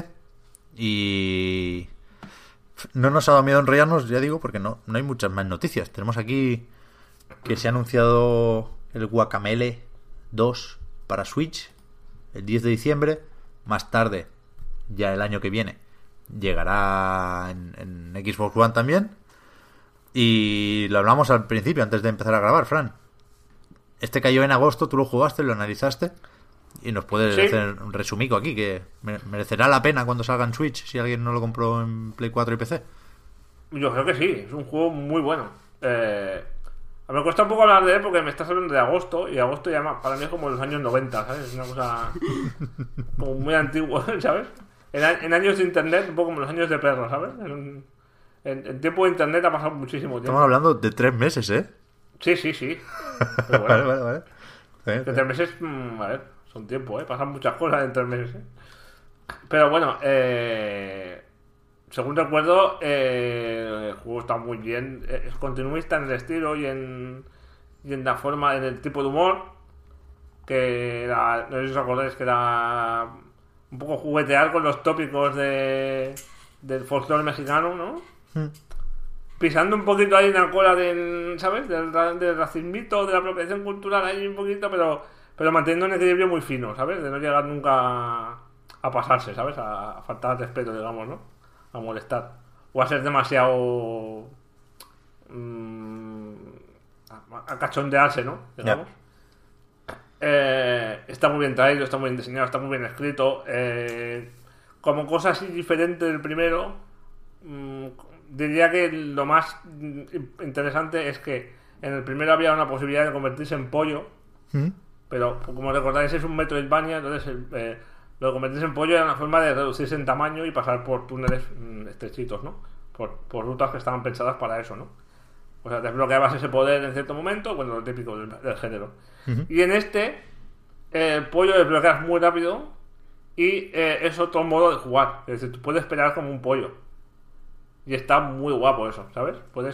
Y no nos ha dado miedo enrollarnos, ya digo, porque no hay muchas más noticias. Tenemos aquí que se ha anunciado el Guacamelee 2 para Switch el 10 de diciembre. Más tarde, ya el año que viene, llegará en Xbox One también. Y lo hablamos al principio, antes de empezar a grabar, Fran. Este cayó en agosto, tú lo jugaste, lo analizaste y nos puedes hacer un resumico aquí, que merecerá la pena cuando salga en Switch si alguien no lo compró en Play 4 y PC. Yo creo que sí, es un juego muy bueno. A mí me cuesta un poco hablar de él porque me estás hablando de agosto y agosto ya para mí es como los años 90, ¿sabes? Es una cosa como muy antigua, ¿sabes? En años de internet, un poco como los años de perro, ¿sabes? En tiempo de internet ha pasado muchísimo tiempo. Estamos hablando de 3 meses, ¿eh? Sí. Pero bueno, vale. De 3 meses, a ver, son tiempo, pasan muchas cosas en 3 meses, Pero bueno, según recuerdo, el juego está muy bien, es continuista en el estilo y en la forma, en el tipo de humor, que era, no sé si os acordáis que era un poco juguetear con los tópicos del folclore mexicano, ¿no? Pisando un poquito ahí en la cola ¿sabes? Del racismito, de la apropiación cultural ahí un poquito, pero manteniendo un equilibrio muy fino, ¿sabes? De no llegar nunca a pasarse, ¿sabes? A faltar al respeto, digamos, ¿no? A molestar. O a ser demasiado... a cachondearse, ¿no? Digamos. Está muy bien traído, está muy bien diseñado, está muy bien escrito. Como cosa así diferente del primero, diría que lo más interesante es que en el primero había una posibilidad de convertirse en pollo, pero como recordáis es un Metroidvania, entonces lo de convertirse en pollo era una forma de reducirse en tamaño y pasar por túneles estrechitos, ¿no? Por rutas que estaban pensadas para eso, ¿no? O sea, desbloqueabas ese poder en cierto momento, bueno, lo típico del género. Y en este, el pollo desbloqueas muy rápido y es otro modo de jugar. Es decir, tú puedes pelear como un pollo. Y está muy guapo eso, ¿sabes?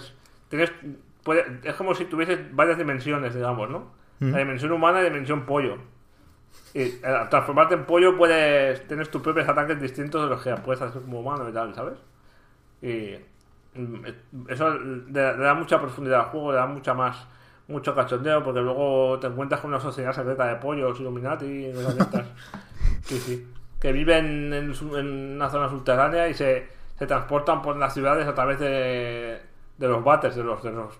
Es como si tuvieses varias dimensiones, digamos, ¿no? La dimensión humana y la dimensión pollo. Y al transformarte en pollo tienes tus propios ataques distintos de los que puedes hacer como humano y tal, ¿sabes? Y eso le da mucha profundidad al juego, le da mucho cachondeo, porque luego te encuentras con una sociedad secreta de pollos, Illuminati y cosas de estas. Sí. Que viven en una zona subterránea y se transportan por las ciudades a través de los váteres, de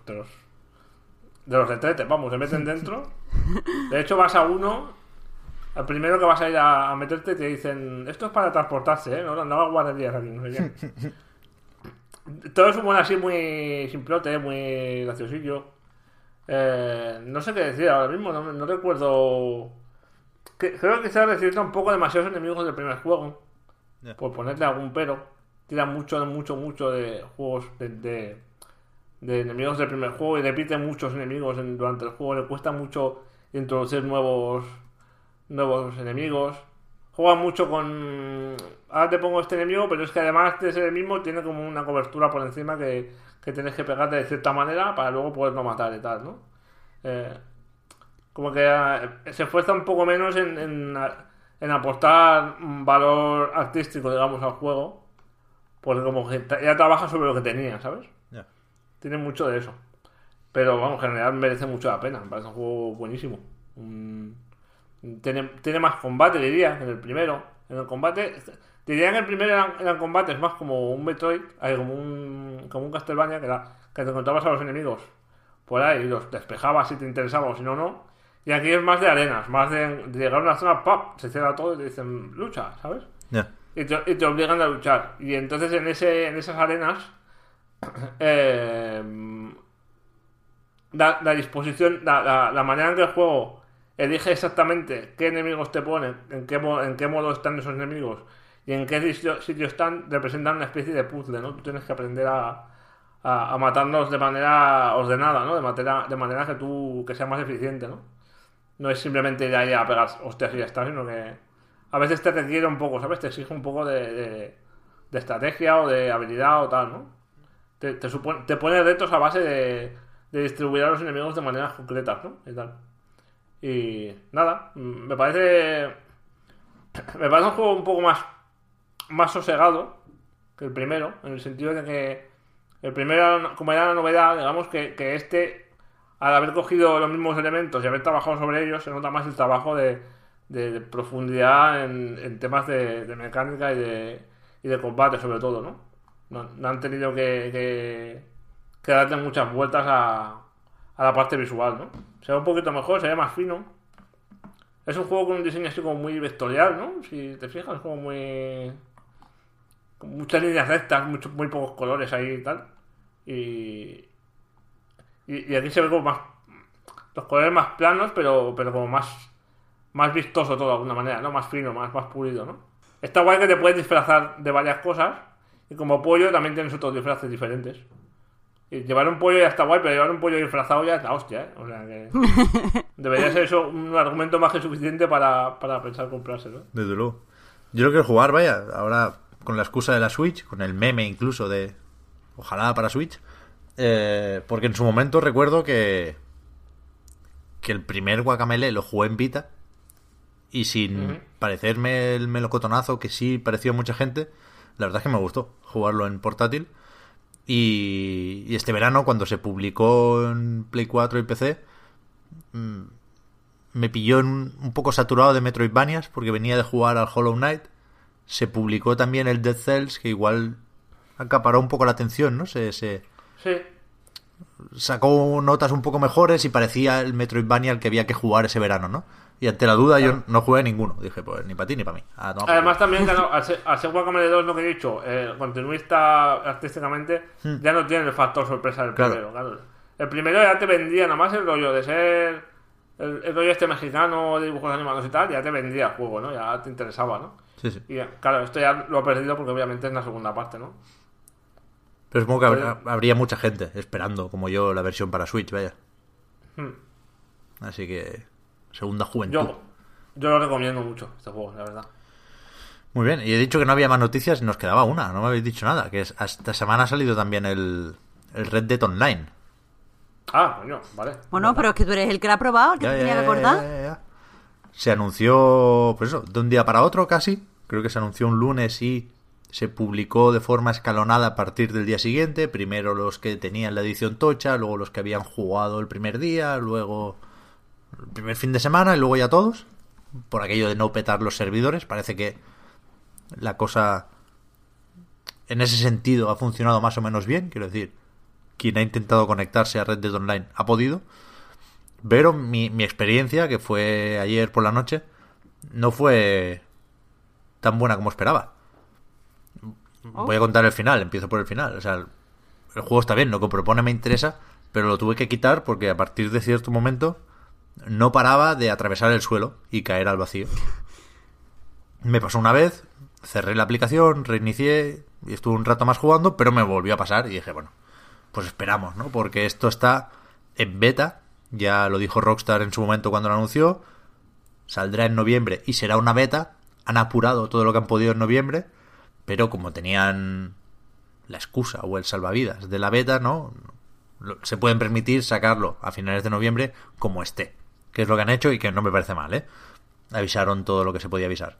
los retretes, vamos, se meten dentro. De hecho vas a uno, al primero que vas a ir a meterte te dicen, esto es para transportarse, no hagas guarderías aquí, no sé qué. Todo es un mono así muy simplote, muy graciosillo. No sé qué decir ahora mismo, no recuerdo. Creo que se recicla un poco demasiados enemigos del primer juego, por ponerle algún pero. Tira mucho de juegos de enemigos del primer juego y repite muchos enemigos durante el juego. Le cuesta mucho introducir nuevos enemigos. Juega mucho con... Ahora te pongo este enemigo, pero es que además de ese mismo tiene como una cobertura por encima que tienes que pegarte de cierta manera para luego poderlo matar y tal, ¿no? Como que se esfuerza un poco menos en aportar un valor artístico, digamos, al juego, porque como que ya trabaja sobre lo que tenía, ¿sabes? Yeah. Tiene mucho de eso. Pero, vamos, en general merece mucho la pena. Me parece un juego buenísimo. Tiene más combate, diría, que en el primero. En el combate... Diría que el primero eran combates más como un Metroid, como un Castlevania, que te encontrabas a los enemigos por ahí y los despejabas si te interesaba o si no, no. Y aquí es más de arenas, más de llegar a una zona, ¡pap! Se cierra todo y te dicen, lucha, ¿sabes? Yeah. Y te obligan a luchar. Y entonces en esas arenas la disposición, la manera en que el juego elige exactamente qué enemigos te ponen, en qué modo están esos enemigos y en qué sitio están, representan una especie de puzzle, ¿no? Tú tienes que aprender a matarlos de manera ordenada, ¿no? De manera que sea más eficiente, ¿no? No es simplemente ir ahí a pegar hostias y ya está, sino que a veces te requiere un poco, ¿sabes? Te exige un poco de estrategia o de habilidad o tal, ¿no? Te pone retos a base de distribuir a los enemigos de maneras concretas, ¿no? Y tal. Y nada, me parece un juego un poco más sosegado que el primero, en el sentido de que el primero, como era la novedad, digamos que este, al haber cogido los mismos elementos y haber trabajado sobre ellos, se nota más el trabajo de profundidad en temas de mecánica y de combate, sobre todo, ¿no? No han tenido que darle muchas vueltas a la parte visual, ¿no? Se ve un poquito mejor, se ve más fino. Es un juego con un diseño así como muy vectorial, ¿no? Si te fijas, como muy... con muchas líneas rectas, muy pocos colores ahí y tal. Y aquí se ve como más... los colores más planos, pero como más vistoso todo de alguna manera, ¿no? Más fino, más pulido, ¿no? Está guay que te puedes disfrazar de varias cosas. Y como pollo también tienes otros disfraces diferentes. Y llevar un pollo ya está guay, pero llevar un pollo disfrazado ya es la hostia, ¿eh? O sea que... debería ser eso un argumento más que suficiente para pensar comprárselo. Desde luego. Yo lo quiero jugar, vaya, ahora con la excusa de la Switch, con el meme incluso de ojalá para Switch, porque en su momento recuerdo que el primer Guacamelee lo jugué en Vita y sin parecerme el melocotonazo que sí pareció a mucha gente, la verdad es que me gustó jugarlo en portátil. Y este verano, cuando se publicó en Play 4 y PC, me pilló un poco saturado de Metroidvanias, porque venía de jugar al Hollow Knight. Se publicó también el Dead Cells, que igual acaparó un poco la atención, ¿no? Sí. sacó notas un poco mejores y parecía el Metroidvania al que había que jugar ese verano, ¿no? Y ante la duda yo no jugué a ninguno. Dije, pues ni para ti ni para mí. Además también, claro, al ser Guacamelee 2, lo que he dicho, continuista artísticamente, ya no tiene el factor sorpresa del primero. Claro. El primero ya te vendía nomás el rollo de ser el rollo este mexicano de dibujos animados y tal, ya te vendía el juego, ¿no? Ya te interesaba, ¿no? Sí. Y claro, esto ya lo ha perdido porque obviamente es la segunda parte, ¿no? Pero supongo que habría mucha gente esperando, como yo, la versión para Switch, vaya. Así que, segunda juventud. Yo lo recomiendo mucho, este juego, la verdad. Muy bien, y he dicho que no había más noticias y nos quedaba una, no me habéis dicho nada, que esta semana ha salido también el Red Dead Online. Ah, coño, vale. Bueno, pero es que tú eres el que la ha probado, el que te tenía que acordar. Ya. Se anunció, pues eso, de un día para otro casi. Creo que se anunció un lunes y se publicó de forma escalonada a partir del día siguiente. Primero los que tenían la edición tocha, luego los que habían jugado el primer día, luego el primer fin de semana y luego ya todos. Por aquello de no petar los servidores. Parece que la cosa en ese sentido ha funcionado más o menos bien. Quiero decir, quien ha intentado conectarse a Red Dead Online ha podido. Pero mi experiencia, que fue ayer por la noche, no fue tan buena como esperaba. Voy a contar el final, empiezo por el final. O sea, el juego está bien, lo que propone me interesa, pero lo tuve que quitar porque a partir de cierto momento no paraba de atravesar el suelo y caer al vacío. Me pasó una vez, cerré la aplicación, reinicié y estuve un rato más jugando, pero me volvió a pasar y dije, bueno, pues esperamos, ¿no? Porque esto está en beta, ya lo dijo Rockstar en su momento cuando lo anunció, saldrá en noviembre y será una beta. Han apurado todo lo que han podido en noviembre, pero como tenían la excusa o el salvavidas de la beta, ¿no? Se pueden permitir sacarlo a finales de noviembre como esté, que es lo que han hecho y que no me parece mal, ¿eh? Avisaron todo lo que se podía avisar.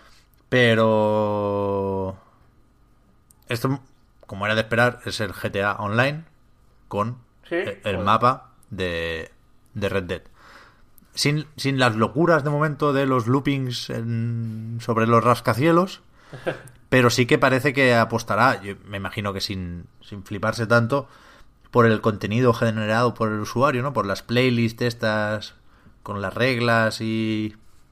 Pero esto, como era de esperar, es el GTA Online con el mapa de Red Dead. Sin las locuras de momento de los loopings sobre los rascacielos, pero sí que parece que apostará, yo me imagino que sin fliparse tanto, por el contenido generado por el usuario, ¿no? Por las playlists estas con las reglas y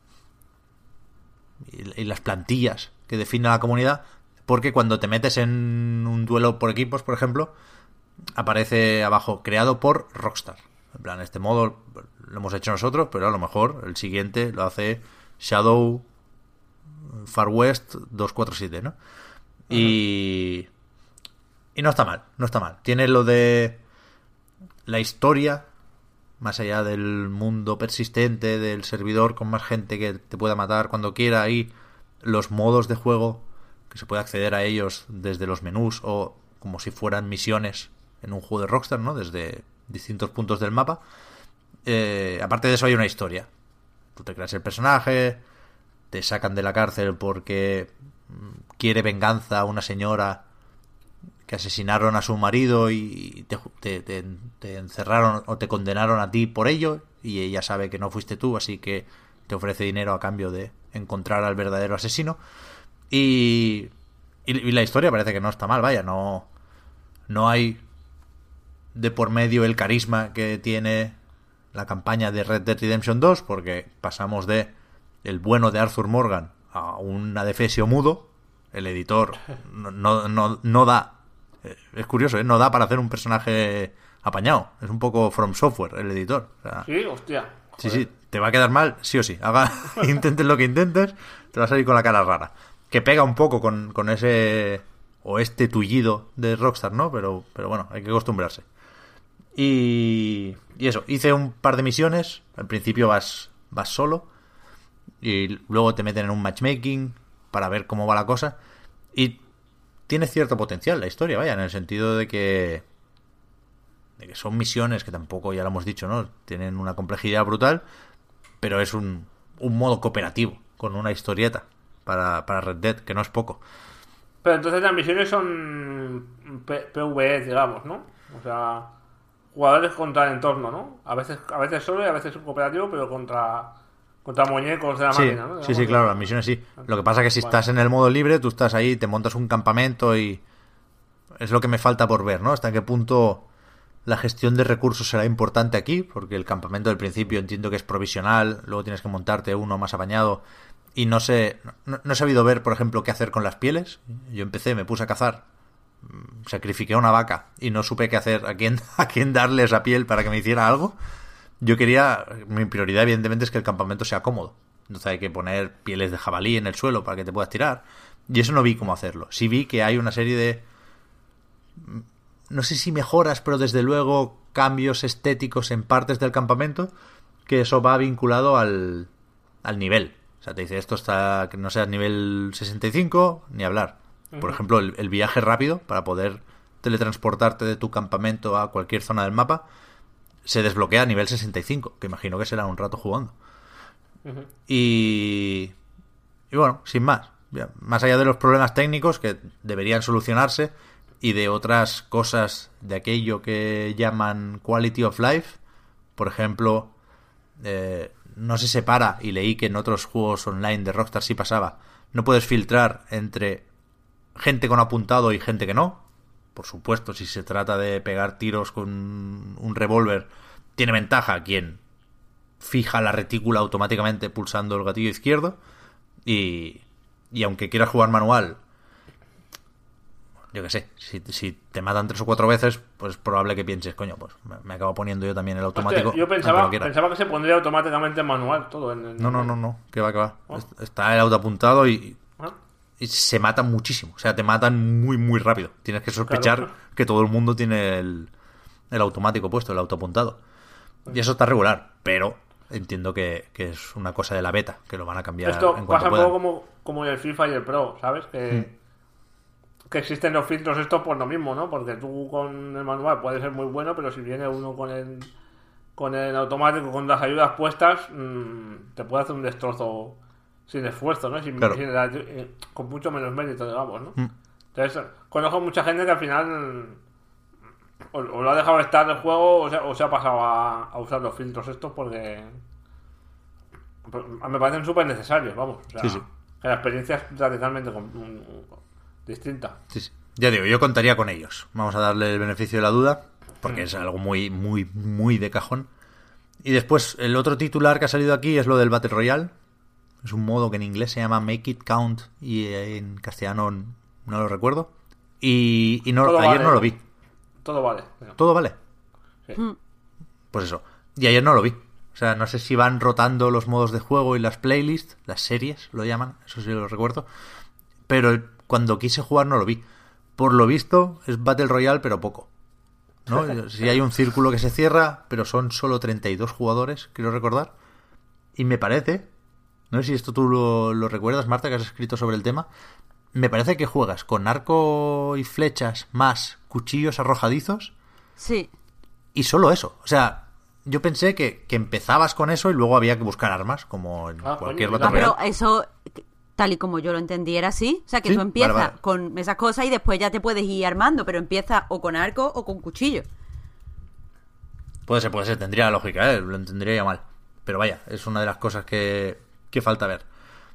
las plantillas que define la comunidad, porque cuando te metes en un duelo por equipos, por ejemplo, aparece abajo creado por Rockstar. En plan, este modo lo hemos hecho nosotros, pero a lo mejor el siguiente lo hace Shadow Far West 247, ¿no? Y no está mal, no está mal. Tiene lo de la historia, más allá del mundo persistente, del servidor con más gente que te pueda matar cuando quiera, y los modos de juego que se puede acceder a ellos desde los menús o como si fueran misiones en un juego de Rockstar, ¿no? Desde distintos puntos del mapa. Aparte de eso hay una historia. Tú te creas el personaje, te sacan de la cárcel porque quiere venganza a una señora que asesinaron a su marido y te encerraron o te condenaron a ti por ello, y ella sabe que no fuiste tú, así que te ofrece dinero a cambio de encontrar al verdadero asesino. Y la historia parece que no está mal, vaya, no hay de por medio el carisma que tiene la campaña de Red Dead Redemption 2, porque pasamos de el bueno de Arthur Morgan a un adefesio mudo. El editor no da. Es curioso, ¿eh? No da para hacer un personaje apañado. Es un poco From Software el editor. O sea, sí, hostia. Joder. Sí, te va a quedar mal, sí o sí. Intentes lo que intentes, te va a salir con la cara rara. Que pega un poco con ese o este tullido de Rockstar, ¿no? Pero bueno, hay que acostumbrarse. Y eso, hice un par de misiones. Al principio vas solo y luego te meten en un matchmaking para ver cómo va la cosa. Y tiene cierto potencial la historia, vaya, en el sentido de que son misiones que tampoco, ya lo hemos dicho, ¿no? Tienen una complejidad brutal, pero es un modo cooperativo con una historieta para Red Dead, que no es poco. Pero entonces las misiones son PvE, digamos, ¿no? O sea, jugadores contra el entorno, ¿no? A veces solo y a veces cooperativo, pero contra muñecos de la máquina, ¿no? Sí, claro, las misiones sí. Lo que pasa es que si estás en el modo libre, tú estás ahí, te montas un campamento y es lo que me falta por ver, ¿no? Hasta qué punto la gestión de recursos será importante aquí, porque el campamento del principio entiendo que es provisional, luego tienes que montarte uno más apañado, y no he sabido ver, por ejemplo, qué hacer con las pieles. Yo empecé, me puse a cazar, sacrifiqué a una vaca y no supe qué hacer, a quién darle esa piel para que me hiciera algo. Mi prioridad evidentemente es que el campamento sea cómodo. Entonces hay que poner pieles de jabalí en el suelo para que te puedas tirar. Y eso no vi cómo hacerlo. Sí vi que hay una serie de... no sé si mejoras, pero desde luego cambios estéticos en partes del campamento, que eso va vinculado al nivel. O sea, te dice, esto está, que no seas nivel 65, ni hablar. Por ejemplo, el viaje rápido, para poder teletransportarte de tu campamento a cualquier zona del mapa, se desbloquea a nivel 65, que imagino que será un rato jugando. Y bueno, sin más. Más allá de los problemas técnicos que deberían solucionarse y de otras cosas de aquello que llaman quality of life, por ejemplo, no se separa, y leí que en otros juegos online de Rockstar sí pasaba, no puedes filtrar entre gente con apuntado y gente que no. Por supuesto, si se trata de pegar tiros con un revólver, tiene ventaja quien fija la retícula automáticamente pulsando el gatillo izquierdo, y aunque quieras jugar manual, yo que sé, si te matan 3 o 4 veces, pues es probable que pienses, coño, pues me acabo poniendo yo también el automático. Hostia, yo pensaba que se pondría automáticamente en manual todo. No, que va. Oh. Está el autoapuntado y se matan muchísimo. O sea, te matan muy, muy rápido. Tienes que sospechar que todo el mundo tiene el automático puesto, el autoapuntado. Y eso está regular, pero entiendo que es una cosa de la beta, que lo van a cambiar. Esto pasa un poco como en el FIFA y el Pro, ¿sabes? Que existen los filtros estos por lo mismo, ¿no? Porque tú con el manual puedes ser muy bueno, pero si viene uno con el automático, con las ayudas puestas, te puede hacer un destrozo sin esfuerzo, ¿no? Con mucho menos mérito, digamos, ¿no? Entonces, conozco mucha gente que al final o lo ha dejado estar el juego o se ha pasado a usar los filtros estos porque me parecen súper necesarios, vamos. O sea, sí. Que la experiencia es radicalmente distinta. Sí. Ya digo, yo contaría con ellos. Vamos a darle el beneficio de la duda, porque es algo muy, muy, muy de cajón. Y después, el otro titular que ha salido aquí es lo del Battle Royale. Es un modo que en inglés se llama Make It Count y en castellano no lo recuerdo. Y ayer vale, no lo vi. Todo vale. ¿Todo vale? Sí. Pues eso. Y ayer no lo vi. O sea, no sé si van rotando los modos de juego y las playlists, las series lo llaman, eso sí lo recuerdo. Pero cuando quise jugar no lo vi. Por lo visto es Battle Royale, pero poco, ¿no? Si hay un círculo que se cierra, pero son solo 32 jugadores, quiero recordar. Y me parece, no sé si esto tú lo recuerdas, Marta, que has escrito sobre el tema, me parece que juegas con arco y flechas más cuchillos arrojadizos. Sí. Y solo eso. O sea, yo pensé que empezabas con eso y luego había que buscar armas, como en cualquier Battle Royale. Pero eso, tal y como yo lo entendí, era así. O sea, que tú empiezas con esas cosas y después ya te puedes ir armando, pero empiezas o con arco o con cuchillo. Puede ser. Tendría lógica, lo entendería ya mal. Pero vaya, es una de las cosas que falta ver.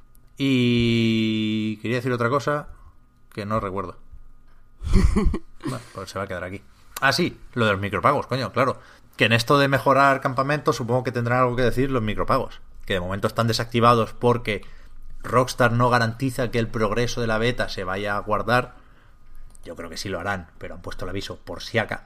Y quería decir otra cosa que no recuerdo. Bueno, pues se va a quedar aquí. Ah, sí, lo de los micropagos, coño, claro. Que en esto de mejorar campamentos supongo que tendrán algo que decir los micropagos. Que de momento están desactivados porque Rockstar no garantiza que el progreso de la beta se vaya a guardar. Yo creo que sí lo harán, pero han puesto el aviso por si acá.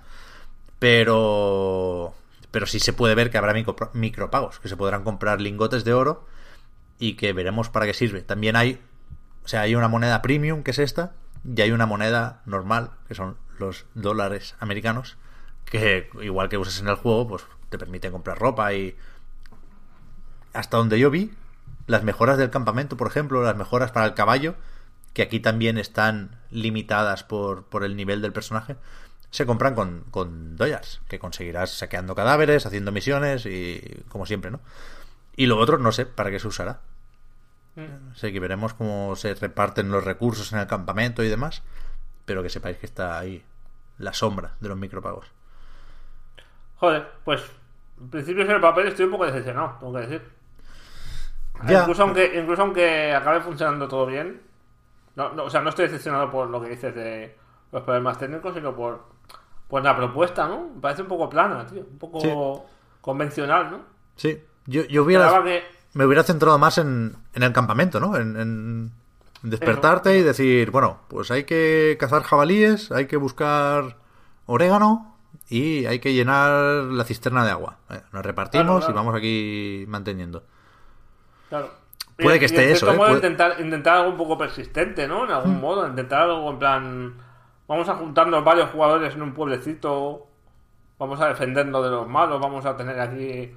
Pero sí se puede ver que habrá micropagos, que se podrán comprar lingotes de oro y que veremos para qué sirve. También hay una moneda premium, que es esta, y hay una moneda normal, que son los dólares americanos, que igual que usas en el juego, pues te permiten comprar ropa. Y hasta donde yo vi, las mejoras del campamento, por ejemplo, las mejoras para el caballo, que aquí también están limitadas por el nivel del personaje, se compran con dollars, que conseguirás saqueando cadáveres, haciendo misiones y como siempre, ¿no? Y lo otro no sé para qué se usará. Sé que veremos cómo se reparten los recursos en el campamento y demás, pero que sepáis que está ahí la sombra de los micropagos. Joder, pues en principio en el papel estoy un poco decepcionado, tengo que decir. Ya. Incluso aunque acabe funcionando todo bien, no estoy decepcionado por lo que dices de los problemas técnicos, sino por pues la propuesta, ¿no? Me parece un poco plana, tío. Un poco convencional, ¿no? Sí, yo me hubiera centrado más en el campamento, ¿no? En despertarte y decir, bueno, pues hay que cazar jabalíes, hay que buscar orégano y hay que llenar la cisterna de agua. Nos repartimos claro. Y vamos aquí manteniendo. Claro. Puede que esté eso, modo intentar algo un poco persistente, ¿no? En algún modo, intentar algo en plan... Vamos a juntarnos varios jugadores en un pueblecito, vamos a defendernos de los malos, vamos a tener aquí...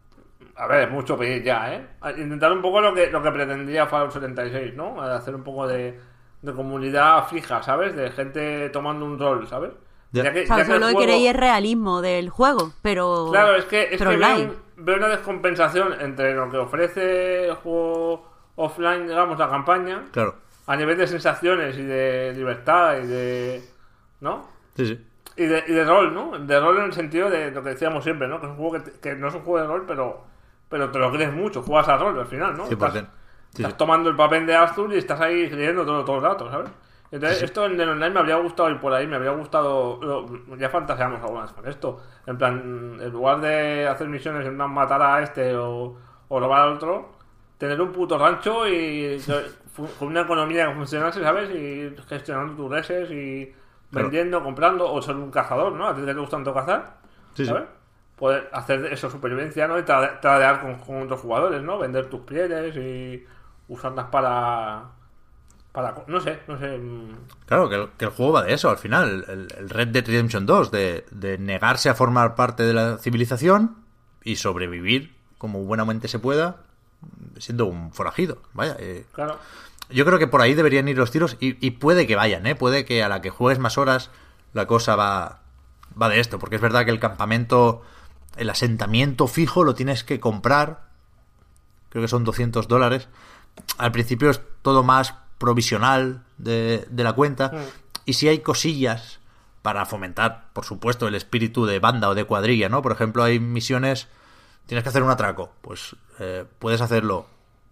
A ver, es mucho pedir ya, ¿eh? Intentar un poco lo que pretendía Fallout 76, ¿no? Hacer un poco de comunidad fija, ¿sabes? De gente tomando un rol, ¿sabes? Ya. O sea, lo que queréis es realismo del juego, pero... Claro, es que online. veo una descompensación entre lo que ofrece el juego offline, digamos, la campaña, Claro. a nivel de sensaciones y de libertad y de... ¿no? Sí. Y de rol, ¿no? De rol en el sentido de lo que decíamos siempre, ¿no? Que es un juego que no es un juego de rol, pero te lo crees mucho, juegas a rol al final, ¿no? 100%. Estás tomando el papel de Arthur y estás ahí creyendo todo el rato, ¿sabes? Entonces, esto en el online me habría gustado ir por ahí, me habría gustado... Ya fantaseamos algunas con esto. En plan, en lugar de hacer misiones en plan matar a este o robar al otro, tener un puto rancho y con una economía que funcionase, ¿sabes? Y gestionando tus reses y vendiendo, comprando, o ser un cazador, ¿no? A ti que te gusta tanto cazar, ¿sabes? Poder hacer eso supervivencia, ¿no? Y tradear con otros jugadores, ¿no? Vender tus pieles y usarlas para no sé. Claro, que el juego va de eso, al final. El Red Dead Redemption 2, de negarse a formar parte de la civilización y sobrevivir como buenamente se pueda, siendo un forajido. Vaya. Claro. Yo creo que por ahí deberían ir los tiros y puede que vayan, ¿eh? Puede que a la que juegues más horas la cosa va de esto, porque es verdad que el campamento, el asentamiento fijo lo tienes que comprar, creo que son $200. Al principio es todo más provisional de la cuenta, y si hay cosillas para fomentar, por supuesto, el espíritu de banda o de cuadrilla, ¿no? Por ejemplo, hay misiones, tienes que hacer un atraco, pues puedes hacerlo.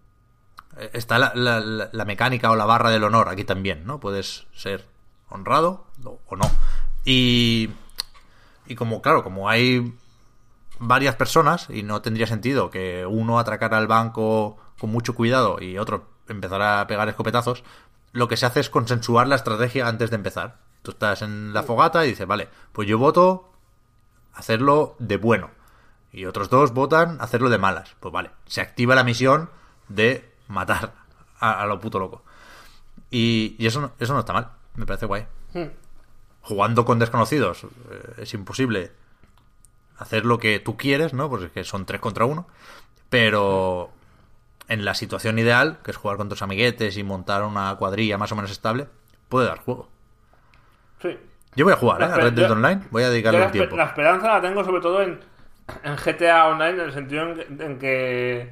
Está la mecánica o la barra del honor aquí también, ¿no? Puedes ser honrado o no. Y como, claro, como hay varias personas y no tendría sentido que uno atracara al banco con mucho cuidado y otro empezara a pegar escopetazos, lo que se hace es consensuar la estrategia antes de empezar. Tú estás en la fogata y dices, vale, pues yo voto hacerlo de bueno y otros dos votan hacerlo de malas. Pues vale, se activa la misión de matar a lo puto loco. Y eso no está mal, me parece guay. Jugando con desconocidos es imposible hacer lo que tú quieres, ¿no? Pues es que son 3 contra 1. Pero en la situación ideal, que es jugar con tus amiguetes y montar una cuadrilla más o menos estable, puede dar juego. Sí. Yo voy a jugar, a Red Dead Online, voy a dedicarle un tiempo. La esperanza la tengo sobre todo en GTA Online, en el sentido en que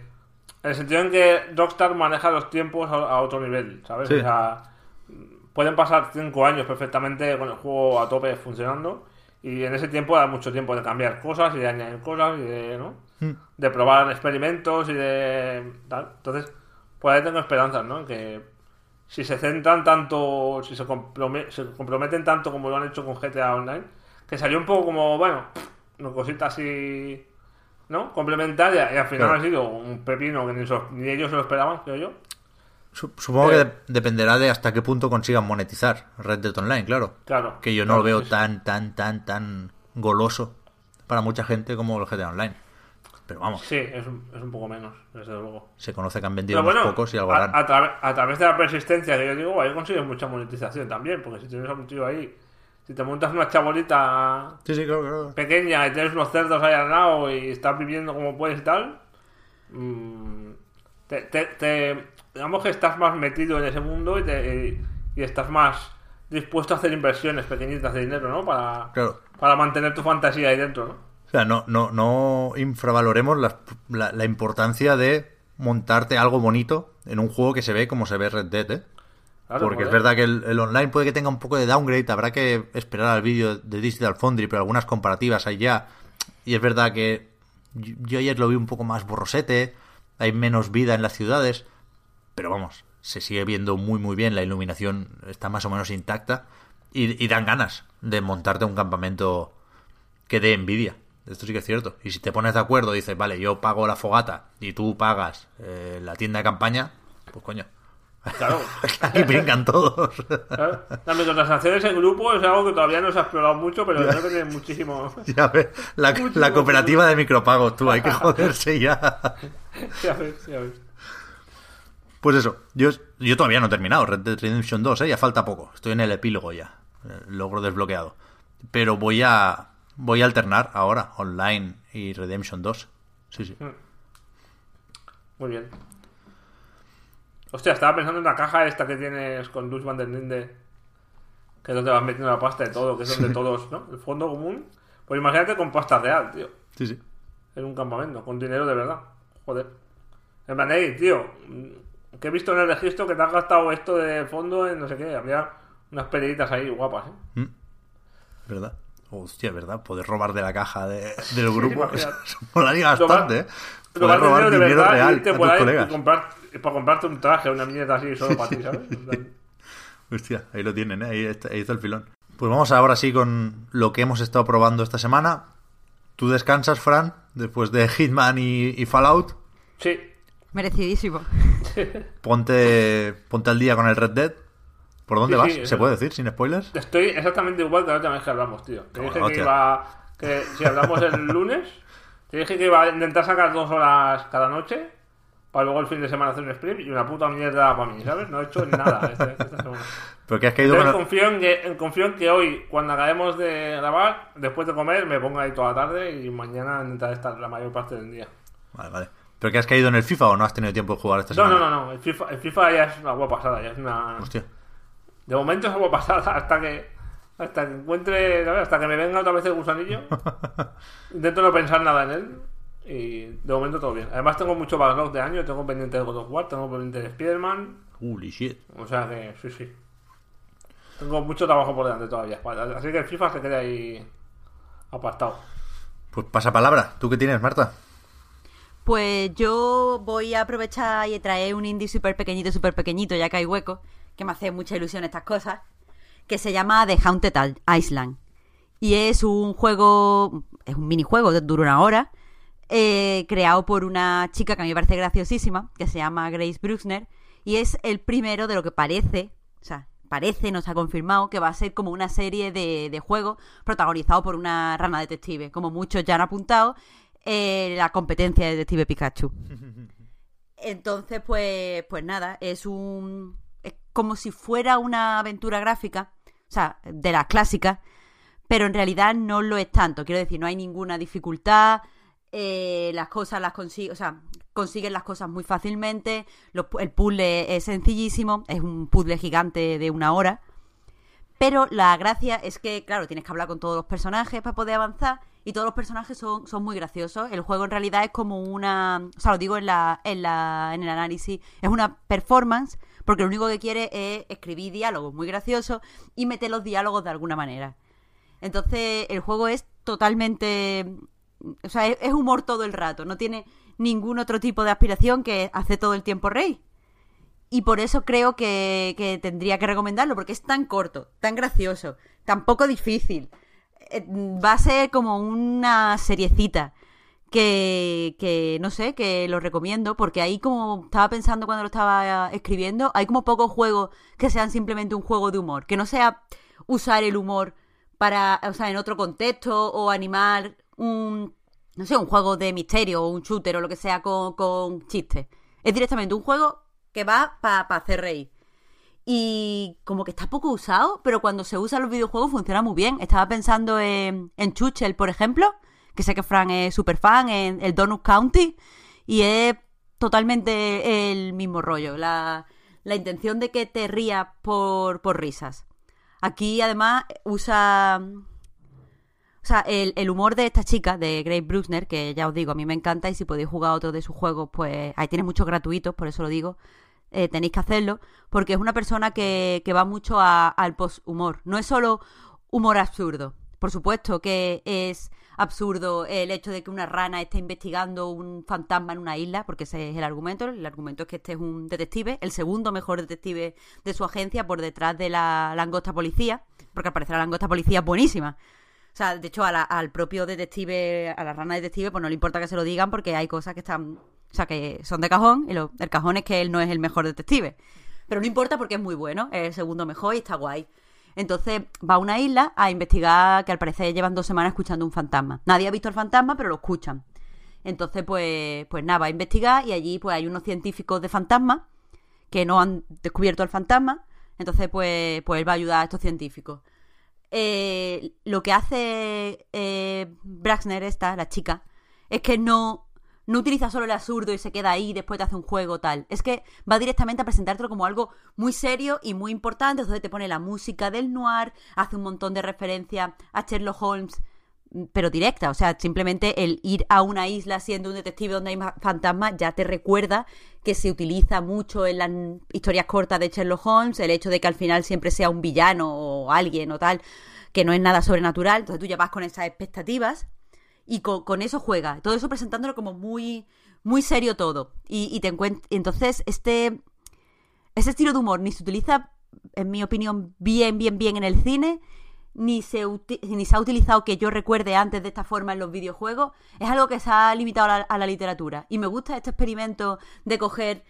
Rockstar maneja los tiempos a otro nivel, ¿sabes? Sí. O sea, pueden pasar 5 años perfectamente con el juego a tope funcionando, y en ese tiempo da mucho tiempo de cambiar cosas y de añadir cosas y de, ¿no? De probar experimentos y de tal. Entonces, pues ahí tengo esperanzas, ¿no? En que si se centran tanto, si se comprometen tanto como lo han hecho con GTA Online, que salió un poco como, bueno, una cosita así, ¿no? Complementaria, y al final Claro. ha sido un pepino que ni ellos se lo esperaban, creo yo. Supongo que dependerá de hasta qué punto consigan monetizar Red Dead Online, claro. Claro. Que yo no lo veo tan goloso para mucha gente como el GTA Online. Pero vamos, Sí, es un poco menos, desde luego. se conoce que han vendido Pero unos bueno, pocos y algo harán. a través de la persistencia que yo digo, ahí consigues mucha monetización también, porque si tienes a un tío ahí, si te montas una chabolita Sí, claro. pequeña y tienes unos cerdos ahí al lado y estás viviendo como puedes y tal, digamos que estás más metido en ese mundo y estás más dispuesto a hacer inversiones pequeñitas de dinero, ¿no? Para mantener tu fantasía ahí dentro, ¿no? O sea, no infravaloremos la importancia de montarte algo bonito en un juego que se ve como se ve Red Dead, ¿eh? Claro, Porque joder. es verdad que el online puede que tenga un poco de downgrade, habrá que esperar al vídeo de Digital Foundry, pero algunas comparativas hay ya. Y es verdad que yo ayer lo vi un poco más borrosete, hay menos vida en las ciudades, pero vamos, se sigue viendo muy muy bien, la iluminación está más o menos intacta Y dan ganas de montarte un campamento que dé envidia. Esto sí que es cierto. Y si te pones de acuerdo, dices, vale, yo pago la fogata y tú pagas la tienda de campaña, pues coño. Claro. Aquí brincan todos. Claro. Las microtransacciones en grupo es algo que todavía no se ha explorado mucho, pero creo que tiene muchísimo. Ya ves, la cooperativa de micropagos, tú, hay que joderse ya. Ya ves. Pues eso, yo todavía no he terminado Red Dead Redemption 2, ya falta poco. Estoy en el epílogo ya, el logro desbloqueado. Pero voy a alternar ahora online y Redemption 2. Sí. Muy bien. Hostia, estaba pensando en la caja esta que tienes con Luz Van der Linde, que es donde vas metiendo la pasta de todo, que es donde todos, ¿no? El fondo común. Pues imagínate con pasta real, tío. Sí. En un campamento, con dinero de verdad. Joder. En plan, hey, tío, que he visto en el registro que te has gastado esto de fondo en no sé qué. Había unas peleitas ahí guapas, ¿eh? ¿Verdad? Hostia, ¿verdad? Poder robar de la caja del grupo. Sí, eso molaría bastante, ¿eh? Poder robar dinero de verdad real y irte a por tus ahí colegas. para comprarte un traje, una mierda así solo para ti, ¿sabes? Hostia, ahí lo tienen, ¿eh? Ahí está el filón. Pues vamos ahora sí con lo que hemos estado probando esta semana. ¿Tú descansas, Fran, después de Hitman y Fallout? Sí. Merecidísimo. Ponte al día con el Red Dead. ¿Por dónde vas? Sí, ¿Se puede decir sin spoilers? Estoy exactamente igual que la última vez que hablamos, tío. Te dije Hostia. que si hablamos el lunes, te dije que iba a intentar sacar 2 horas cada noche para luego el fin de semana hacer un sprint y una puta mierda para mí, ¿sabes? No he hecho ni nada esta semana. ¿Pero qué has caído Entonces confío en que hoy, cuando acabemos de grabar, después de comer, me ponga ahí toda la tarde y mañana intentaré estar la mayor parte del día. Vale. ¿Pero qué has caído en el FIFA o no has tenido tiempo de jugar esta semana? No. El FIFA ya es una agua pasada, ya es una... Hostia. De momento es agua pasada hasta que encuentre, ¿sabes? Hasta que me venga otra vez el gusanillo. Intento no pensar nada en él. Y de momento todo bien. Además tengo mucho backlog de año. Tengo pendiente de God of War, tengo pendiente de Spider-Man. Holy shit. O sea que sí. Tengo mucho trabajo por delante todavía. Así que el FIFA se queda ahí apartado. Pues pasa palabra. ¿Tú qué tienes, Marta? Pues yo voy a aprovechar y traer un indie súper pequeñito, ya que hay hueco, que me hace mucha ilusión estas cosas, que se llama The Haunted Island. Y es un juego, es un minijuego, dura 1 hora, creado por una chica que a mí me parece graciosísima, que se llama Grace Bruxner, y es el primero de lo que parece, no se ha confirmado, que va a ser como una serie de juegos protagonizado por una rana detective, como muchos ya han apuntado, la competencia de Detective Pikachu. Entonces, pues nada, es como si fuera una aventura gráfica, o sea, de las clásicas, pero en realidad no lo es tanto. Quiero decir, no hay ninguna dificultad, las cosas las consiguen las cosas muy fácilmente, el puzzle es sencillísimo, es un puzzle gigante de 1 hora, pero la gracia es que, claro, tienes que hablar con todos los personajes para poder avanzar, y todos los personajes son muy graciosos. El juego en realidad es como lo digo en el análisis, es una performance, porque lo único que quiere es escribir diálogos muy graciosos y meter los diálogos de alguna manera. Entonces el juego es totalmente... O sea, es humor todo el rato, no tiene ningún otro tipo de aspiración que hacer todo el tiempo reír. Y por eso creo que tendría que recomendarlo, porque es tan corto, tan gracioso, tan poco difícil. Va a ser como una seriecita que no sé, que lo recomiendo, porque ahí, como estaba pensando cuando lo estaba escribiendo, hay como pocos juegos que sean simplemente un juego de humor, que no sea usar el humor para, o sea, en otro contexto, o animar un juego de misterio o un shooter o lo que sea con chistes. Es directamente un juego que va para hacer reír. Y como que está poco usado, pero cuando se usa en los videojuegos funciona muy bien. Estaba pensando en Chuchel, por ejemplo, que sé que Fran es súper fan, en el Donut County, y es totalmente el mismo rollo, la intención de que te rías por risas. Aquí además usa... O sea, el humor de esta chica, de Grace Bruxner, que ya os digo, a mí me encanta, y si podéis jugar a otro de sus juegos, pues ahí tiene muchos gratuitos, por eso lo digo, tenéis que hacerlo, porque es una persona que va mucho al post-humor. No es solo humor absurdo, por supuesto que es absurdo el hecho de que una rana esté investigando un fantasma en una isla, porque ese es el argumento. El argumento es que este es un detective, el segundo mejor detective de su agencia, por detrás de la langosta policía, porque al parecer la langosta policía es buenísima. O sea, de hecho, al propio detective, a la rana detective, pues no le importa que se lo digan porque hay cosas que están... O sea, que son de cajón, y el cajón es que él no es el mejor detective. Pero no importa porque es muy bueno, es el segundo mejor y está guay. Entonces va a una isla a investigar, que al parecer llevan 2 semanas escuchando un fantasma. Nadie ha visto el fantasma, pero lo escuchan. Entonces, pues nada, va a investigar y allí pues hay unos científicos de fantasmas que no han descubierto el fantasma. Entonces, pues él va a ayudar a estos científicos. Lo que hace Braxner, la chica, es que no utiliza solo el absurdo y se queda ahí y después te hace un juego tal. Es que va directamente a presentártelo como algo muy serio y muy importante. Entonces te pone la música del noir, hace un montón de referencias a Sherlock Holmes, pero directa. O sea, simplemente el ir a una isla siendo un detective donde hay fantasmas ya te recuerda que se utiliza mucho en las historias cortas de Sherlock Holmes, el hecho de que al final siempre sea un villano o alguien o tal, que no es nada sobrenatural. Entonces tú ya vas con esas expectativas y con eso juega. Todo eso presentándolo como muy, muy serio todo. Y entonces ese estilo de humor ni se utiliza, en mi opinión, bien en el cine, ni se ha utilizado que yo recuerde antes de esta forma en los videojuegos. Es algo que se ha limitado a la literatura. Y me gusta este experimento de coger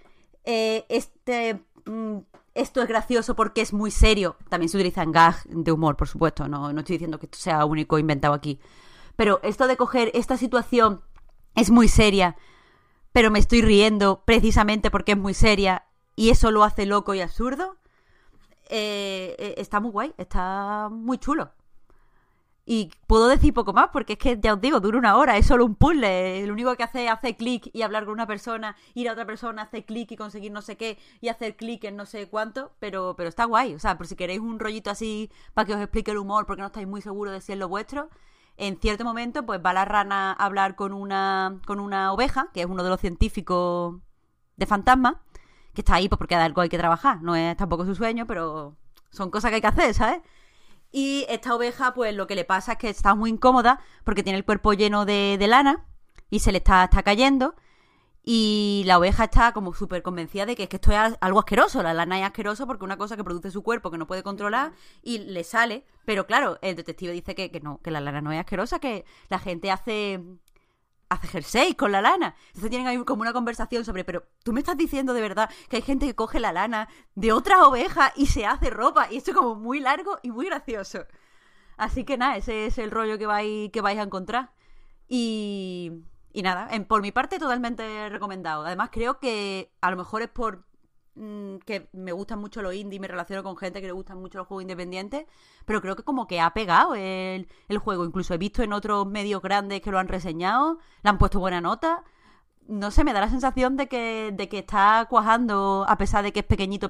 esto es gracioso porque es muy serio. También se utiliza en gag de humor, por supuesto. No estoy diciendo que esto sea único inventado aquí. Pero esto de coger esta situación es muy seria, pero me estoy riendo precisamente porque es muy seria y eso lo hace loco y absurdo, está muy guay, está muy chulo. Y puedo decir poco más porque es que, ya os digo, dura 1 hora, es solo un puzzle. Lo único que hace es hacer clic y hablar con una persona, ir a otra persona, hacer clic y conseguir no sé qué y hacer clic en no sé cuánto, pero está guay. O sea, por si queréis un rollito así para que os explique el humor porque no estáis muy seguros de si es lo vuestro. En cierto momento, pues va la rana a hablar con una oveja, que es uno de los científicos de fantasmas, que está ahí pues porque de algo hay que trabajar. No es tampoco su sueño, pero son cosas que hay que hacer, ¿sabes? Y esta oveja, pues lo que le pasa es que está muy incómoda porque tiene el cuerpo lleno de lana y se le está cayendo. Y la oveja está como súper convencida de que es que esto es algo asqueroso. La lana es asqueroso porque es una cosa que produce su cuerpo que no puede controlar y le sale. Pero claro, el detective dice que no, que la lana no es asquerosa, que la gente hace jersey con la lana. Entonces tienen ahí como una conversación sobre, pero tú me estás diciendo de verdad que hay gente que coge la lana de otras ovejas y se hace ropa. Y esto es como muy largo y muy gracioso. Así que nada, ese es el rollo que vais a encontrar. Y nada, por mi parte totalmente recomendado. Además creo que a lo mejor es por que me gustan mucho los indie, me relaciono con gente que le gustan mucho los juegos independientes, pero creo que como que ha pegado el juego. Incluso he visto en otros medios grandes que lo han reseñado, le han puesto buena nota. No sé, me da la sensación de que está cuajando a pesar de que es pequeñito.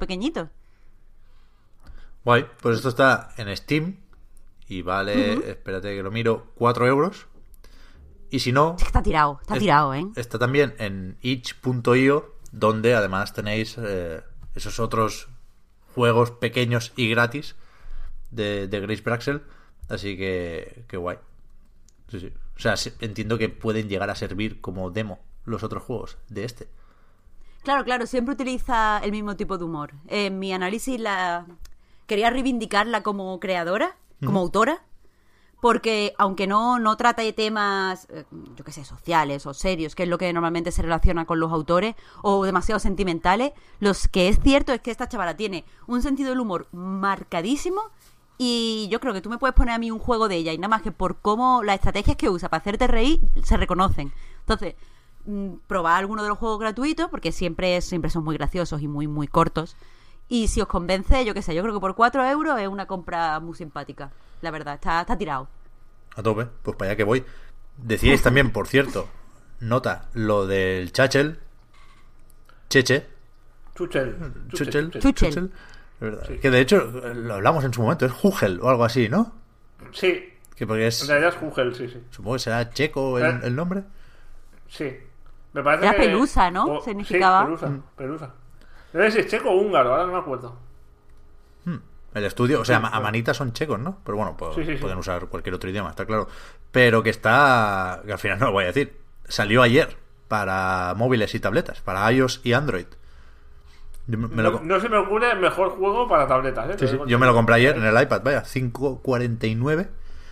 Guay, pues esto está en Steam y vale, espérate que lo miro, 4 euros. Y si no... Está tirado, ¿eh? Está también en itch.io, donde además tenéis esos otros juegos pequeños y gratis de Grace Braxel. Así que guay. Sí. O sea, entiendo que pueden llegar a servir como demo los otros juegos de este. Claro, siempre utiliza el mismo tipo de humor. En mi análisis quería reivindicarla como creadora, como autora. Porque aunque no trata de temas, yo qué sé, sociales o serios, que es lo que normalmente se relaciona con los autores, o demasiado sentimentales, lo que es cierto es que esta chavala tiene un sentido del humor marcadísimo y yo creo que tú me puedes poner a mí un juego de ella y nada más que por cómo las estrategias que usa para hacerte reír se reconocen. Entonces, probad alguno de los juegos gratuitos porque siempre son muy graciosos y muy, muy cortos. Y si os convence, yo qué sé, yo creo que por 4 euros es una compra muy simpática. La verdad, está tirado. A tope, pues para allá que voy. Decíais también, por cierto, nota, lo del Chuchel. Sí. Que de hecho lo hablamos en su momento, es Hugel o algo así, ¿no? Sí. Que porque en realidad es Hugel, sí. Supongo que será checo el nombre. Sí. Me parece era pelusa, ¿no? Significaba. Sí, pelusa. No sé si es checo o húngaro, ahora no me acuerdo. El estudio, o sea, Amanita son checos, ¿no? Pero bueno, pues, Sí. pueden usar cualquier otro idioma, está claro. Pero que que al final no lo voy a decir, salió ayer para móviles y tabletas, para iOS y Android. No se me ocurre mejor juego para tabletas, ¿eh? Sí, yo me lo compré ayer en el iPad, vaya, 5,49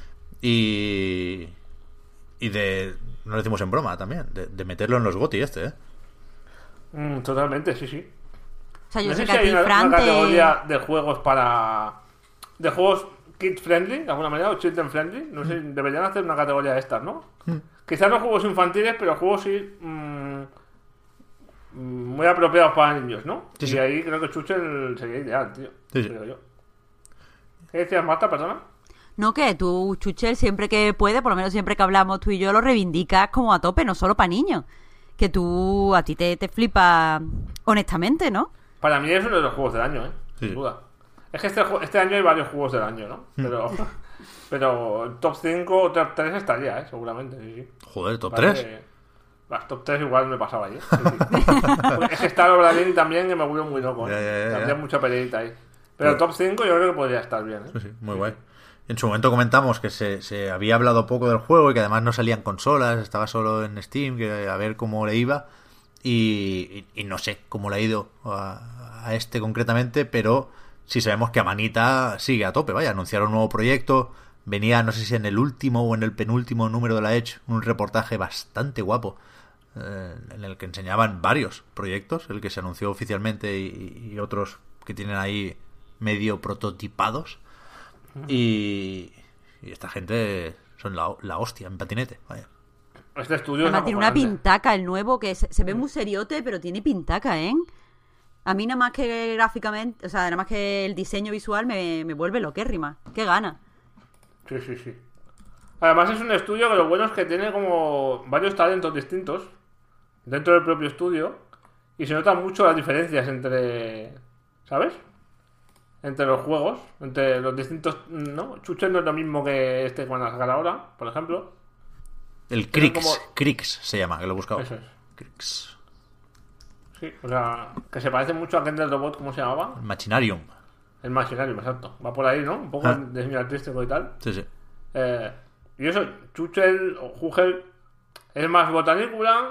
y no lo decimos en broma también, de meterlo en los GOTY Totalmente, sí. O sea, yo No sé sé que si a hay ti, una Fran, categoría de juegos de juegos kid friendly, de alguna manera, o children friendly. No sé, deberían hacer una categoría de estas, ¿no? Quizás no juegos infantiles, pero juegos sí muy apropiados para niños, ¿no? Sí, y sí. ahí creo que Chuchel sería ideal, tío. Sí. Creo yo. ¿Qué decías, Marta, perdona? No, que tú, Chuchel, siempre que puede, por lo menos siempre que hablamos tú y yo, lo reivindicas como a tope, no solo para niños. Que a ti te flipa honestamente, ¿no? Para mí es uno de los juegos del año, Sí. sin duda. Es que este año hay varios juegos del año, ¿no? Pero el top 5 o top 3 estaría, seguramente, sí. Joder, top Parece 3. que- Bah, top 3 igual me pasaba ahí. Sí. Porque es que está Obradini también, que me volvió muy loco. Ya. Había mucha peleita ahí. Pero el top 5 yo creo que podría estar bien. Sí, muy guay. En su momento comentamos que se había hablado poco del juego y que además no salían consolas, estaba solo en Steam, que a ver cómo le iba. Y no sé cómo le ha ido a este concretamente, pero sí sabemos que Amanita sigue a tope. Vaya, anunciaron un nuevo proyecto. Venía, no sé si en el último o en el penúltimo número de la Edge, un reportaje bastante guapo en el que enseñaban varios proyectos, el que se anunció oficialmente y otros que tienen ahí medio prototipados. Y esta gente son la hostia en patinete, vaya. Este estudio Además es tiene una acojonante. pintaca el nuevo que se ve muy seriote, pero tiene pintaca, ¿eh? A mí nada más que gráficamente, o sea, nada más que el diseño visual me vuelve loquérrima. Qué gana. Sí. Además es un estudio que lo bueno es que tiene como varios talentos distintos dentro del propio estudio y se notan mucho las diferencias entre, ¿sabes? Entre los juegos, entre los distintos, ¿no? Chuchel no es lo mismo que este que van a sacar ahora, por ejemplo. El Tienen Crix, como- Crix se llama, que lo he buscado. Eso es. Crix. Sí, o sea, que se parece mucho a Ken del Robot, ¿cómo se llamaba? Machinarium. El Machinarium, exacto. Va por ahí, ¿no? Un poco Ah. de diseño artístico y tal. Sí. Y eso, Chuchel o Hugel es más Botanicula,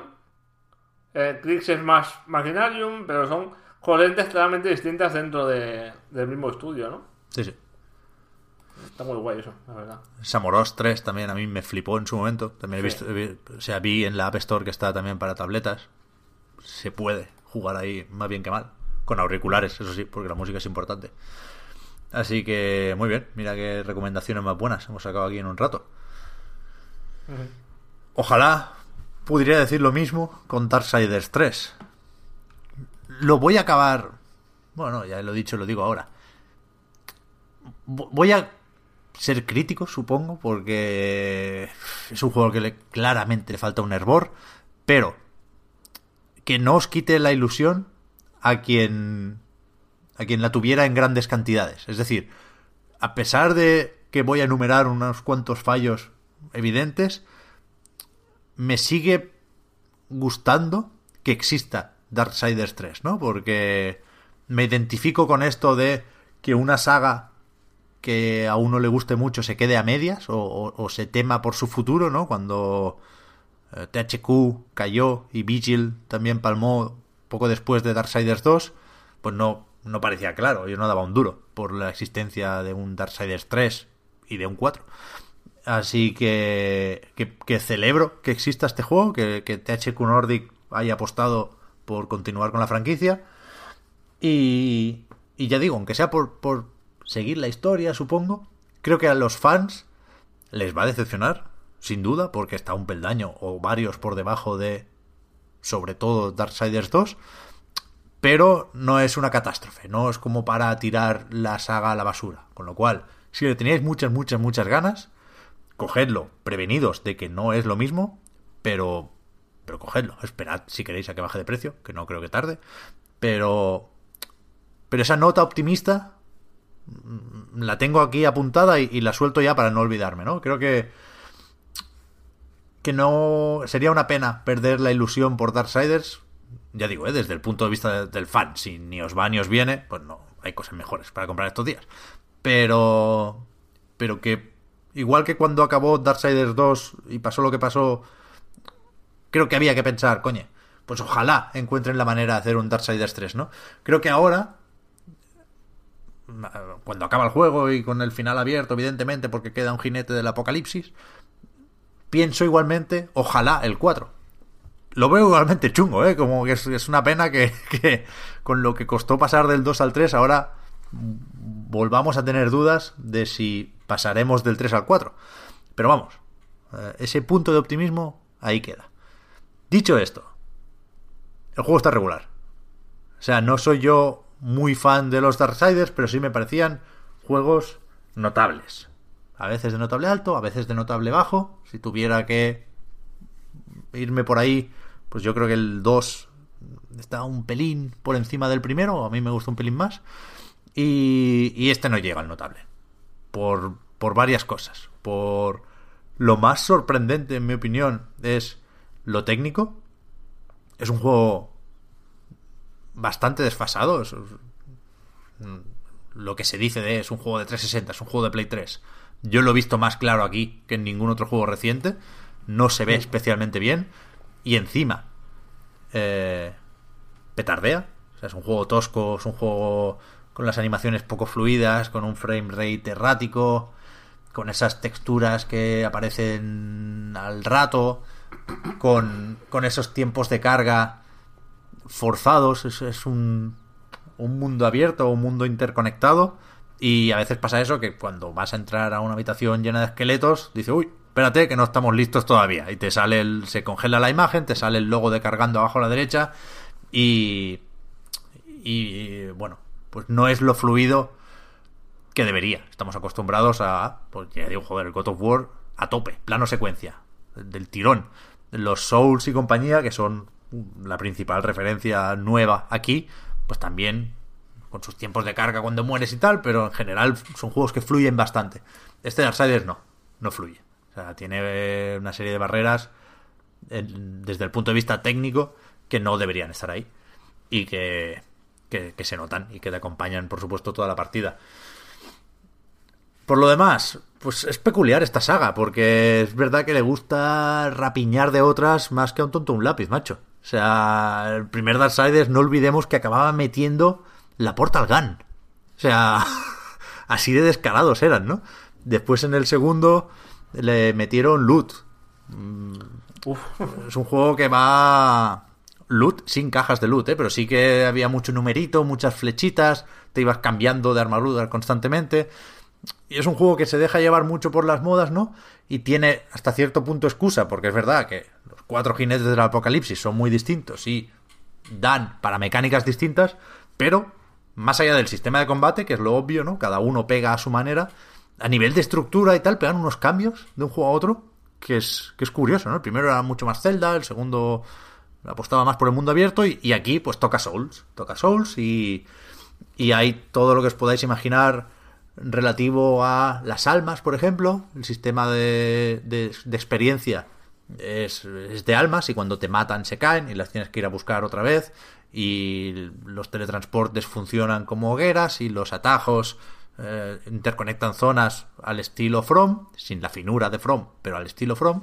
Crix es más Machinarium, pero son corrientes claramente distintas dentro del mismo estudio, ¿no? Sí. Está muy guay eso, la verdad. Samoros 3 también a mí me flipó en su momento. También he Sí. visto, o sea, vi en la App Store que está también para tabletas. Se puede jugar ahí más bien que mal. Con auriculares, eso sí, porque la música es importante. Así que, muy bien. Mira qué recomendaciones más buenas hemos sacado aquí en un rato. Ojalá pudiera decir lo mismo con Darksiders 3. Lo voy a acabar... Bueno, ya lo he dicho, lo digo ahora. Voy a ser crítico, supongo, porque es un juego que claramente le falta un hervor, pero que no os quite la ilusión a quien la tuviera en grandes cantidades. Es decir, a pesar de que voy a enumerar unos cuantos fallos evidentes, me sigue gustando que exista Darksiders 3, ¿no? Porque me identifico con esto de que una saga que a uno le guste mucho se quede a medias o se tema por su futuro, ¿no? Cuando THQ cayó y Vigil también palmó poco después de Darksiders 2, pues no parecía claro, yo no daba un duro por la existencia de un Darksiders 3 y de un 4. Así que celebro que exista este juego, que THQ Nordic haya apostado por continuar con la franquicia. Y ya digo, aunque sea por seguir la historia, supongo, creo que a los fans les va a decepcionar, sin duda, porque está un peldaño o varios por debajo de, sobre todo, Darksiders 2, pero no es una catástrofe, no es como para tirar la saga a la basura. Con lo cual, si le teníais muchas ganas, cogedlo, prevenidos de que no es lo mismo, pero cogedlo, esperad si queréis a que baje de precio, que no creo que tarde, pero esa nota optimista la tengo aquí apuntada y la suelto ya para no olvidarme, ¿no? Creo que no sería una pena perder la ilusión por Darksiders, ya digo, desde el punto de vista del fan. Si ni os va ni os viene, pues no, hay cosas mejores para comprar estos días. Pero que, igual que cuando acabó Darksiders 2 y pasó lo que pasó, creo que había que pensar, coño, pues ojalá encuentren la manera de hacer un Darksiders 3, ¿no? Creo que ahora, cuando acaba el juego y con el final abierto, evidentemente, porque queda un jinete del apocalipsis, pienso igualmente, ojalá el 4. Lo veo igualmente chungo, como que es una pena que con lo que costó pasar del 2 al 3, ahora volvamos a tener dudas de si pasaremos del 3 al 4. Pero vamos, ese punto de optimismo ahí queda. Dicho esto, el juego está regular. O sea, no soy yo muy fan de los Darksiders, pero sí me parecían juegos notables. A veces de notable alto, a veces de notable bajo. Si tuviera que irme por ahí, pues yo creo que el 2 está un pelín por encima del primero. A mí me gusta un pelín más. Y este no llega al notable. Por varias cosas. Por lo más sorprendente, en mi opinión, es lo técnico. Es un juego bastante desfasado. Lo que se dice es un juego de 360, es un juego de Play 3. Yo lo he visto más claro aquí que en ningún otro juego reciente. No se ve especialmente bien. Y encima petardea. O sea, es un juego tosco, es un juego con las animaciones poco fluidas, con un frame rate errático, con esas texturas que aparecen al rato, con esos tiempos de carga forzados. Es un mundo abierto, un mundo interconectado, y a veces pasa eso, que cuando vas a entrar a una habitación llena de esqueletos, dice, uy, espérate que no estamos listos todavía, y te sale se congela la imagen, te sale el logo de cargando abajo a la derecha, y bueno, pues no es lo fluido que debería. Estamos acostumbrados a, pues ya digo, joder, el God of War a tope, plano secuencia, del tirón. Los Souls y compañía, que son la principal referencia nueva aquí, pues también con sus tiempos de carga cuando mueres y tal, pero en general son juegos que fluyen bastante. Este Darksiders no fluye. O sea, tiene una serie de barreras desde el punto de vista técnico que no deberían estar ahí, y que se notan y que te acompañan, por supuesto, toda la partida. Por lo demás, pues es peculiar esta saga, porque es verdad que le gusta rapiñar de otras más que a un tonto un lápiz, macho. O sea, el primer Darksiders, no olvidemos que acababa metiendo la Portal Gun. O sea, así de descarados eran, ¿no? Después en el segundo le metieron loot. Es un juego que va loot sin cajas de loot, pero sí que había mucho numerito, muchas flechitas, te ibas cambiando de armadura constantemente. Y es un juego que se deja llevar mucho por las modas, ¿no? Y tiene hasta cierto punto excusa, porque es verdad que los 4 jinetes del apocalipsis son muy distintos y dan para mecánicas distintas, pero más allá del sistema de combate, que es lo obvio, ¿no? Cada uno pega a su manera, a nivel de estructura y tal, pegan unos cambios de un juego a otro que es curioso, ¿no? El primero era mucho más Zelda, el segundo apostaba más por el mundo abierto, y aquí pues toca Souls y hay todo lo que os podáis imaginar relativo a las almas, por ejemplo. El sistema de experiencia es de almas, y cuando te matan se caen y las tienes que ir a buscar otra vez, y los teletransportes funcionan como hogueras, y los atajos interconectan zonas al estilo From, sin la finura de From, pero al estilo From.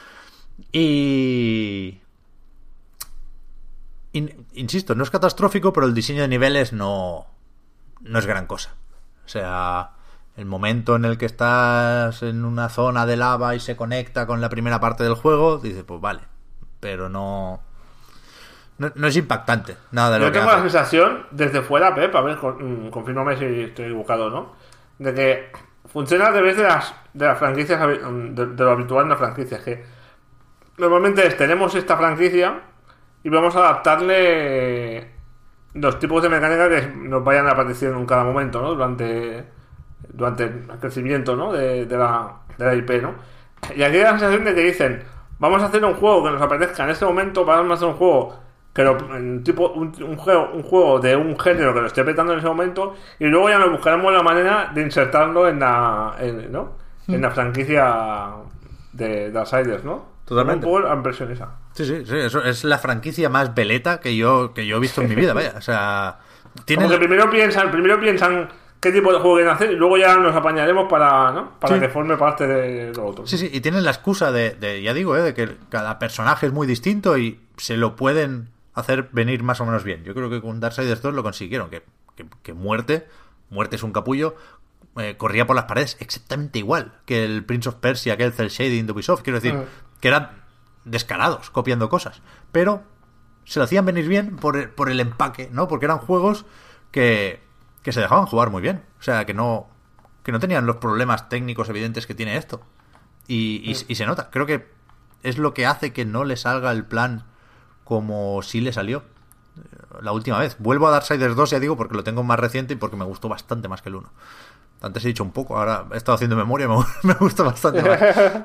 Insisto, no es catastrófico, pero el diseño de niveles no es gran cosa. O sea, el momento en el que estás en una zona de lava y se conecta con la primera parte del juego, dices, pues vale, pero no es impactante nada de lo Yo que tengo hace. la sensación, desde fuera, Pep, a ver, confírmame si estoy equivocado o no, de que funciona a través de las franquicias, de lo habitual en las franquicias, que normalmente tenemos esta franquicia y vamos a adaptarle los tipos de mecánica que nos vayan apareciendo en cada momento, ¿no? Durante el crecimiento, ¿no? de la IP, ¿no? Y aquí hay la sensación de que dicen, vamos a hacer un juego que nos apetezca en este momento, vamos a hacer un juego pero un juego de un género que lo esté petando en ese momento, y luego ya nos buscaremos la manera de insertarlo en la franquicia de Darksiders, ¿no? Totalmente. Un poco la impresión esa. Sí, eso es la franquicia más veleta que yo he visto en mi vida, vaya. O sea, Tiene Como que primero piensan qué tipo de juego quieren hacer y luego ya nos apañaremos para, ¿no? Para Sí. que forme parte de lo otro. Sí, y tienen la excusa ya digo, de que cada personaje es muy distinto y se lo pueden hacer venir más o menos bien. Yo creo que con Darksiders 2 lo consiguieron, que Muerte es un capullo, corría por las paredes exactamente igual que el Prince of Persia, que el Cell Shading de Ubisoft, quiero decir, que eran descarados copiando cosas, pero se lo hacían venir bien por el empaque, ¿no? Porque eran juegos que se dejaban jugar muy bien, o sea, que no tenían los problemas técnicos evidentes que tiene esto. Y se nota. Creo que es lo que hace que no le salga el plan como sí le salió la última vez. Vuelvo a Darksiders 2, ya digo, porque lo tengo más reciente y porque me gustó bastante más que el 1. Antes he dicho un poco, ahora he estado haciendo memoria y me gusta bastante más.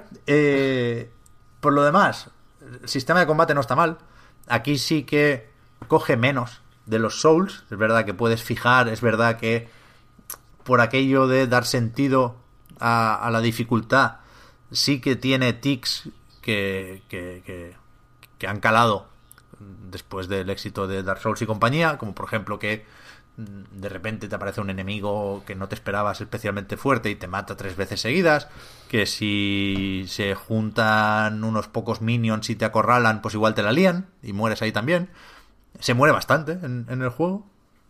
Por lo demás, el sistema de combate no está mal. Aquí sí que coge menos de los Souls. Es verdad que puedes fijar, es verdad que por aquello de dar sentido a la dificultad, sí que tiene tics que han calado después del éxito de Dark Souls y compañía, como por ejemplo que de repente te aparece un enemigo que no te esperabas especialmente fuerte y te mata 3 veces seguidas, que si se juntan unos pocos minions y te acorralan, pues igual te la lían y mueres ahí también. Se muere bastante en el juego.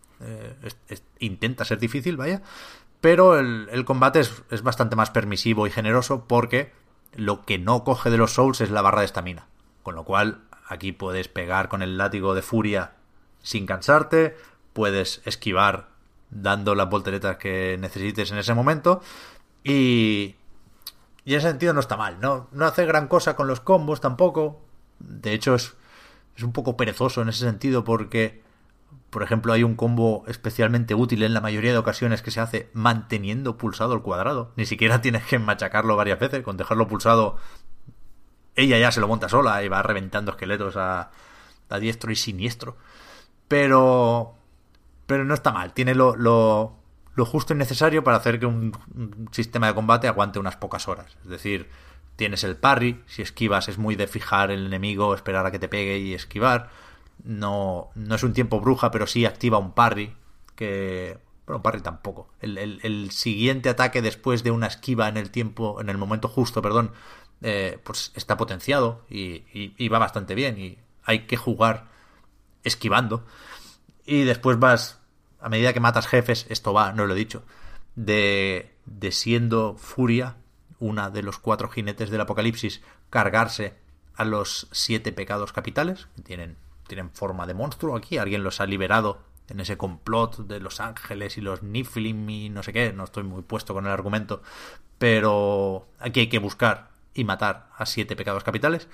Intenta ser difícil, vaya. Pero el combate es bastante más permisivo y generoso porque lo que no coge de los Souls es la barra de estamina. Con lo cual, aquí puedes pegar con el látigo de furia sin cansarte, puedes esquivar dando las volteretas que necesites en ese momento y en ese sentido no está mal. No hace gran cosa con los combos tampoco. De hecho, es un poco perezoso en ese sentido porque, por ejemplo, hay un combo especialmente útil en la mayoría de ocasiones que se hace manteniendo pulsado el cuadrado. Ni siquiera tienes que machacarlo varias veces. Con dejarlo pulsado, ella ya se lo monta sola y va reventando esqueletos a diestro y siniestro. Pero no está mal. Tiene lo justo y necesario para hacer que un sistema de combate aguante unas pocas horas. Es decir, tienes el parry. Si esquivas es muy de fijar el enemigo, esperar a que te pegue y esquivar. No es un tiempo bruja, pero sí activa un parry. Bueno, parry tampoco. El siguiente ataque después de una esquiva en el momento justo, pues está potenciado y va bastante bien. Y hay que jugar esquivando. Y después vas, a medida que matas jefes, esto va, no lo he dicho, de siendo Furia, una de los 4 jinetes del apocalipsis, cargarse a los 7 pecados capitales, que tienen forma de monstruo aquí. Alguien los ha liberado en ese complot de los ángeles y los Niflim y no sé qué. No estoy muy puesto con el argumento, pero aquí hay que buscar y matar a 7 pecados capitales.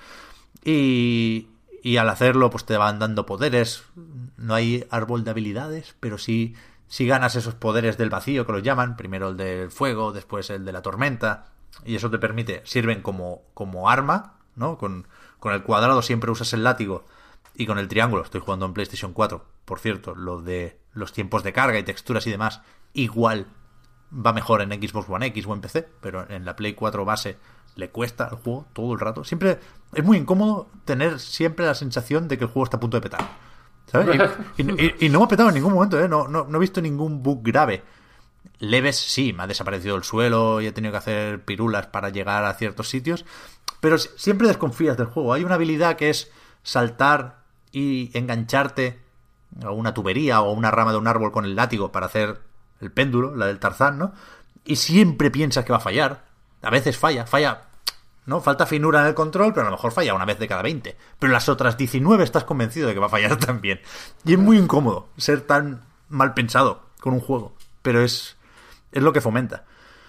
Y al hacerlo, pues te van dando poderes. No hay árbol de habilidades, pero sí ganas esos poderes del vacío, que los llaman. Primero el del fuego, después el de la tormenta. Y eso te sirven como arma, ¿no? Con el cuadrado siempre usas el látigo. Y con el triángulo, estoy jugando en PlayStation 4. Por cierto, lo de los tiempos de carga y texturas y demás, igual va mejor en Xbox One X o en PC, pero en la Play 4 base le cuesta al juego todo el rato. Siempre es muy incómodo tener siempre la sensación de que el juego está a punto de petar, ¿sabes? Y no me ha petado en ningún momento, ¿eh? No he visto ningún bug grave. Leves sí, me ha desaparecido el suelo y he tenido que hacer pirulas para llegar a ciertos sitios, pero siempre desconfías del juego. Hay una habilidad que es saltar y engancharte a una tubería o a una rama de un árbol con el látigo para hacer el péndulo, la del Tarzán, ¿no? Y siempre piensas que va a fallar. A veces falla, ¿no? Falta finura en el control, pero a lo mejor falla una vez de cada 20. Pero en las otras 19 estás convencido de que va a fallar también. Y es muy incómodo ser tan mal pensado con un juego. Pero es lo que fomenta.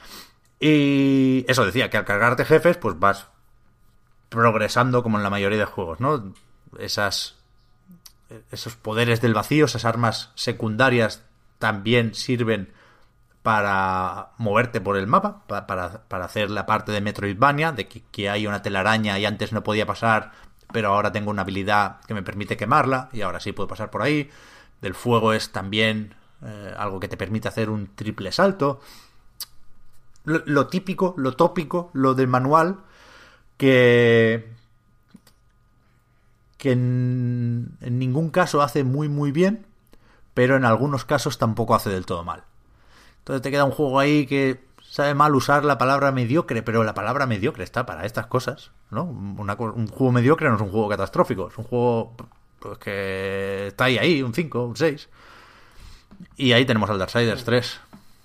Y eso decía, que al cargarte jefes, pues vas progresando como en la mayoría de juegos, ¿no? Esos poderes del vacío, esas armas secundarias también sirven para moverte por el mapa, para hacer la parte de Metroidvania, de que hay una telaraña y antes no podía pasar, pero ahora tengo una habilidad que me permite quemarla y ahora sí puedo pasar por ahí. Del fuego es también algo que te permite hacer un triple salto. Lo típico, lo tópico, lo del manual, que en ningún caso hace muy muy bien, pero en algunos casos tampoco hace del todo mal. Entonces te queda un juego ahí que sabe mal usar la palabra mediocre, pero la palabra mediocre está para estas cosas, ¿no? Un juego mediocre no es un juego catastrófico, es un juego pues, que está ahí, un 5, un 6. Y ahí tenemos al Darksiders 3.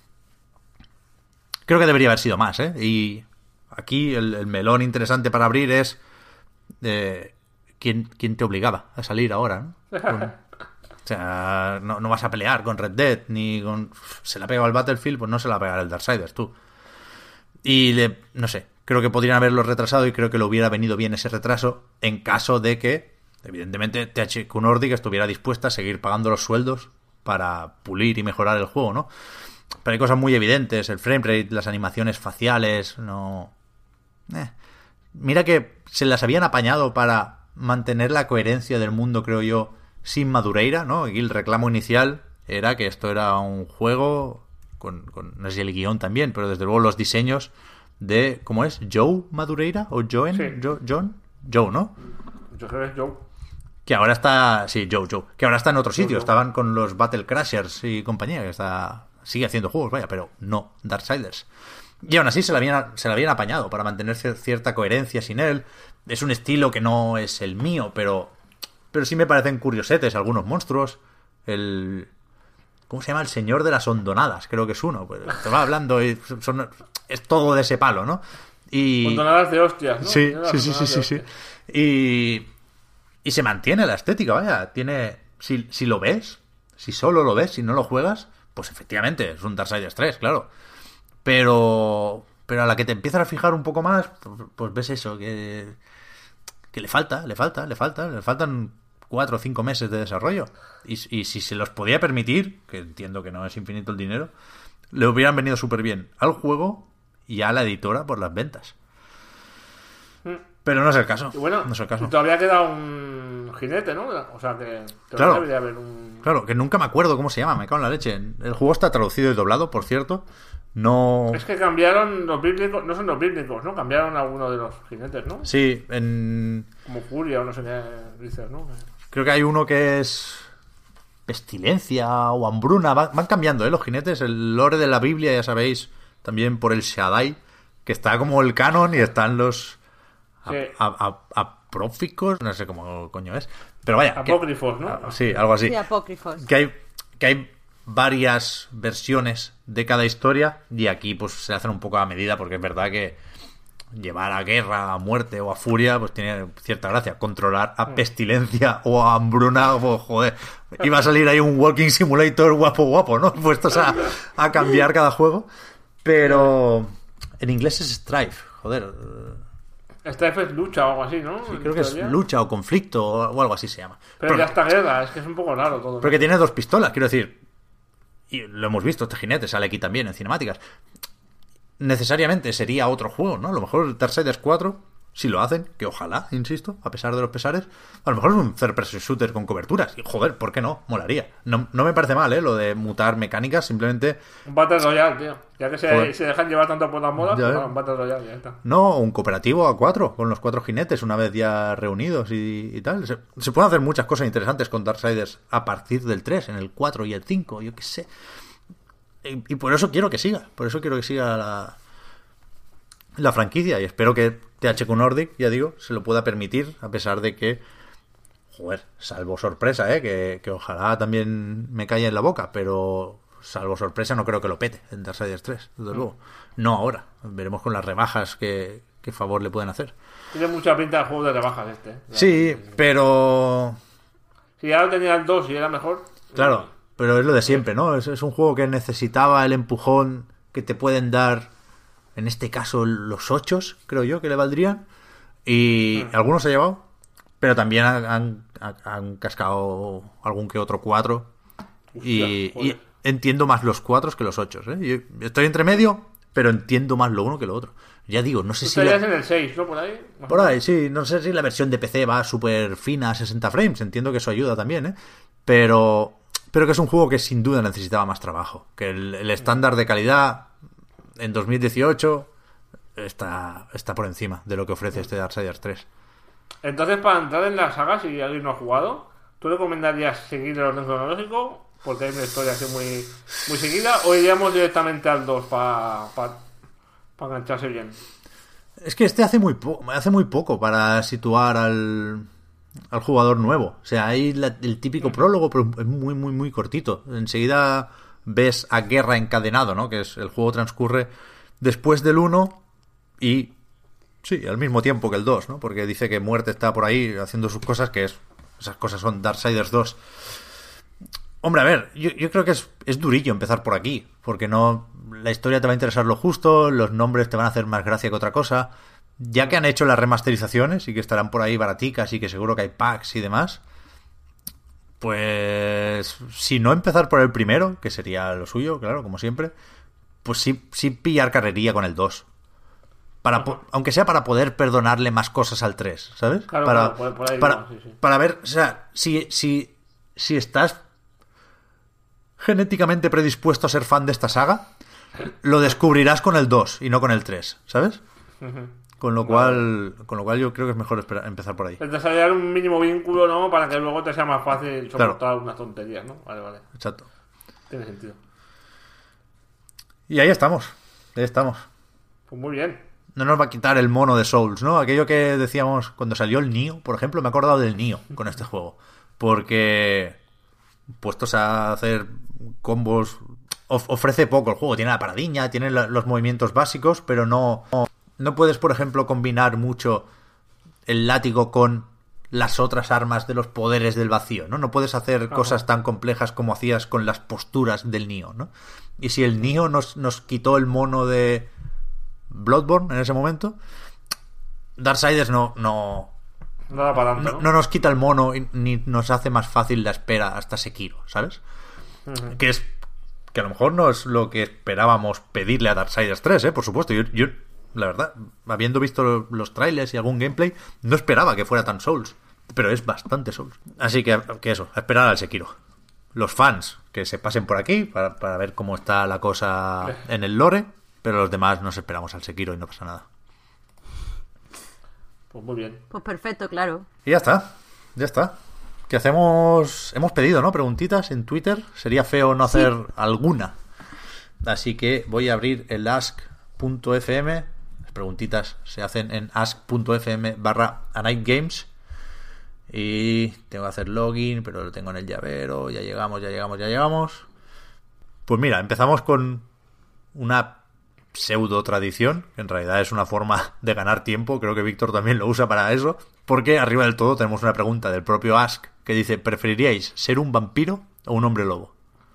Creo que debería haber sido más, ¿eh? Y aquí el melón interesante para abrir es ¿quién te obligaba a salir ahora, ¿no? O sea, no vas a pelear con Red Dead, ni con... Se la ha pegado al Battlefield, pues no se la va a pegar el Darksiders, tú. Y no sé, creo que podrían haberlo retrasado y creo que le hubiera venido bien ese retraso en caso de que, evidentemente, THQ Nordic estuviera dispuesta a seguir pagando los sueldos para pulir y mejorar el juego, ¿no? Pero hay cosas muy evidentes, el framerate, las animaciones faciales, no... Mira que se las habían apañado para mantener la coherencia del mundo, creo yo, sin Madureira, ¿no? Aquí el reclamo inicial era que esto era un juego con no sé si el guión también, pero desde luego los diseños de... ¿Cómo es? ¿Joe Madureira? ¿O Joen? Sí. ¿John? Joe, ¿no? Yo creo que es Joe. Que ahora está... Sí, Joe. Que ahora está en otro sitio. Joe. Estaban con los Battle Crashers y compañía, que sigue haciendo juegos, vaya, pero no Darksiders. Y aún así se la habían apañado para mantener cierta coherencia sin él. Es un estilo que no es el mío, pero sí me parecen curiosetes algunos monstruos. ¿Cómo se llama? El Señor de las Hondonadas, creo que es uno. Pues te va hablando y es todo de ese palo, ¿no? Hondonadas de hostias, ¿no? Sí. Y se mantiene la estética, vaya. Tiene... Si lo ves, si solo lo ves, si no lo juegas, pues efectivamente es un Darksiders 3, claro. Pero a la que te empiezas a fijar un poco más, pues ves eso, que le faltan 4 o 5 meses de desarrollo. Y si se los podía permitir, que entiendo que no es infinito el dinero, le hubieran venido súper bien al juego y a la editora por las ventas. Pero no es el caso. Y bueno, no es el caso. Todavía queda un jinete, ¿no? O sea que claro, debería haber un... Claro, que nunca me acuerdo cómo se llama, me cago en la leche. El juego está traducido y doblado, por cierto. No... Es que cambiaron los bíblicos, no son los bíblicos, ¿no? Cambiaron algunos de los jinetes, ¿no? Sí, Como Furia o no sé qué dices, ¿no? Creo que hay uno que es Pestilencia o Hambruna. Van cambiando, los jinetes. El lore de la Biblia, ya sabéis, también por el Shaddai, que está como el canon y están los Sí. apócrifos, no sé cómo coño es. Pero vaya. Apócrifos, ¿no? Sí, algo así. Sí, apócrifos. Que hay varias versiones de cada historia y aquí pues se hacen un poco a medida porque es verdad que llevar a guerra, a muerte o a furia pues tiene cierta gracia. Controlar a Pestilencia o a Hambruna, pues joder, iba a salir ahí un Walking Simulator guapo, ¿no? Puestos a cambiar cada juego. Pero en inglés es Strife, joder. Strife es lucha o algo así, ¿no? Sí, creo que es lucha o conflicto o algo así se llama. Pero ya está guerra, es que es un poco raro todo. Porque tiene 2 pistolas, quiero decir. Y lo hemos visto, este jinete sale aquí también en cinemáticas. Necesariamente sería otro juego, ¿no? A lo mejor el Darksiders 4, si lo hacen, que ojalá, insisto, a pesar de los pesares, a lo mejor es un third person shooter con coberturas. Y joder, ¿por qué no? Molaría. No me parece mal, lo de mutar mecánicas, simplemente... Un Battle Royale, tío. Ya que se dejan llevar tanto por las modas, pues un Battle Royale, ya está. No, un cooperativo a 4, con los 4 jinetes, una vez ya reunidos y tal. Se pueden hacer muchas cosas interesantes con Darksiders a partir del 3, en el 4 y el 5, yo qué sé. Y por eso quiero que siga. Por eso quiero que siga la franquicia. Y espero que THQ Nordic, ya digo, se lo pueda permitir. A pesar de que, joder, salvo sorpresa, que ojalá también me calle en la boca. Pero salvo sorpresa no creo que lo pete en Darksiders 3, desde luego. No ahora. Veremos con las rebajas qué favor le pueden hacer. Tiene mucha pinta de juego de rebajas este. Sí, pero... Si ya lo tenía el 2 y era mejor... Claro. Pero es lo de siempre, ¿no? Es un juego que necesitaba el empujón que te pueden dar, en este caso, los 8, creo yo, que le valdrían. Y algunos se ha llevado, pero también han cascado algún que otro 4. Y entiendo más los 4 que los 8, ¿eh? Yo estoy entre medio, pero entiendo más lo uno que lo otro. Ya digo, no sé si... Estarías en el 6, ¿no? Por ahí. Por ahí, sí. No sé si la versión de PC va súper fina a 60 frames. Entiendo que eso ayuda también, ¿eh? Pero que es un juego que sin duda necesitaba más trabajo. Que el estándar de calidad en 2018 está por encima de lo que ofrece este Darksiders 3. Entonces, para entrar en la saga, si alguien no ha jugado, ¿tú recomendarías seguir el orden cronológico porque hay una historia así muy, muy seguida, o iríamos directamente al 2 para engancharse bien. Es que este hace muy poco para situar al jugador nuevo. O sea, hay el típico prólogo, pero es muy, muy, muy cortito. Enseguida ves a Guerra encadenado, ¿no? Que es el juego transcurre después del 1 y sí, al mismo tiempo que el 2, ¿no? Porque dice que Muerte está por ahí haciendo sus cosas, esas cosas son Darksiders 2. Hombre, a ver, yo creo que es durillo empezar por aquí, porque no, la historia te va a interesar lo justo, los nombres te van a hacer más gracia que otra cosa. Ya que han hecho las remasterizaciones y que estarán por ahí baraticas y que seguro que hay packs y demás, pues si no empezar por el primero, que sería lo suyo, claro, como siempre, pues sí pillar carrería con el 2. Aunque sea para poder perdonarle más cosas al 3, ¿sabes? Claro, por ahí sí. Para ver, o sea, si estás genéticamente predispuesto a ser fan de esta saga, lo descubrirás con el 2 y no con el 3, ¿sabes? Con lo cual yo creo que es mejor empezar por ahí. Desarrollar un mínimo vínculo, ¿no? Para que luego te sea más fácil soportar unas tonterías, ¿no? Vale. Exacto. Tiene sentido. Y ahí estamos. Pues muy bien. No nos va a quitar el mono de Souls, ¿no? Aquello que decíamos cuando salió el Nioh, por ejemplo, me he acordado del Nioh con este juego. Porque puestos a hacer combos, ofrece poco el juego. Tiene la paradiña, tiene los movimientos básicos, pero no puedes, por ejemplo, combinar mucho el látigo con las otras armas de los poderes del vacío, ¿no? No puedes hacer cosas tan complejas como hacías con las posturas del Nioh, ¿no? Y si el Nioh nos quitó el mono de Bloodborne en ese momento, Darksiders no da para tanto, ¿no? No nos quita el mono ni nos hace más fácil la espera hasta Sekiro, ¿sabes? Que a lo mejor no es lo que esperábamos pedirle a Darksiders 3, por supuesto. Yo la verdad, habiendo visto los trailers y algún gameplay, no esperaba que fuera tan Souls, pero es bastante Souls. Así que eso, a esperar al Sekiro. Los fans que se pasen por aquí para ver cómo está la cosa en el lore, pero los demás nos esperamos al Sekiro y no pasa nada. Pues muy bien. Pues perfecto, claro. Y ya está. ¿Qué hacemos? Hemos pedido, ¿no? Preguntitas en Twitter. Sería feo no hacer alguna. Así que voy a abrir el ask.fm. Las preguntitas se hacen en ask.fm/anightgames. Y tengo que hacer login, pero lo tengo en el llavero. Ya llegamos. Pues mira, empezamos con una pseudo tradición, que en realidad es una forma de ganar tiempo. Creo que Víctor también lo usa para eso, porque arriba del todo tenemos una pregunta del propio Ask que dice: ¿preferiríais ser un vampiro o un hombre lobo?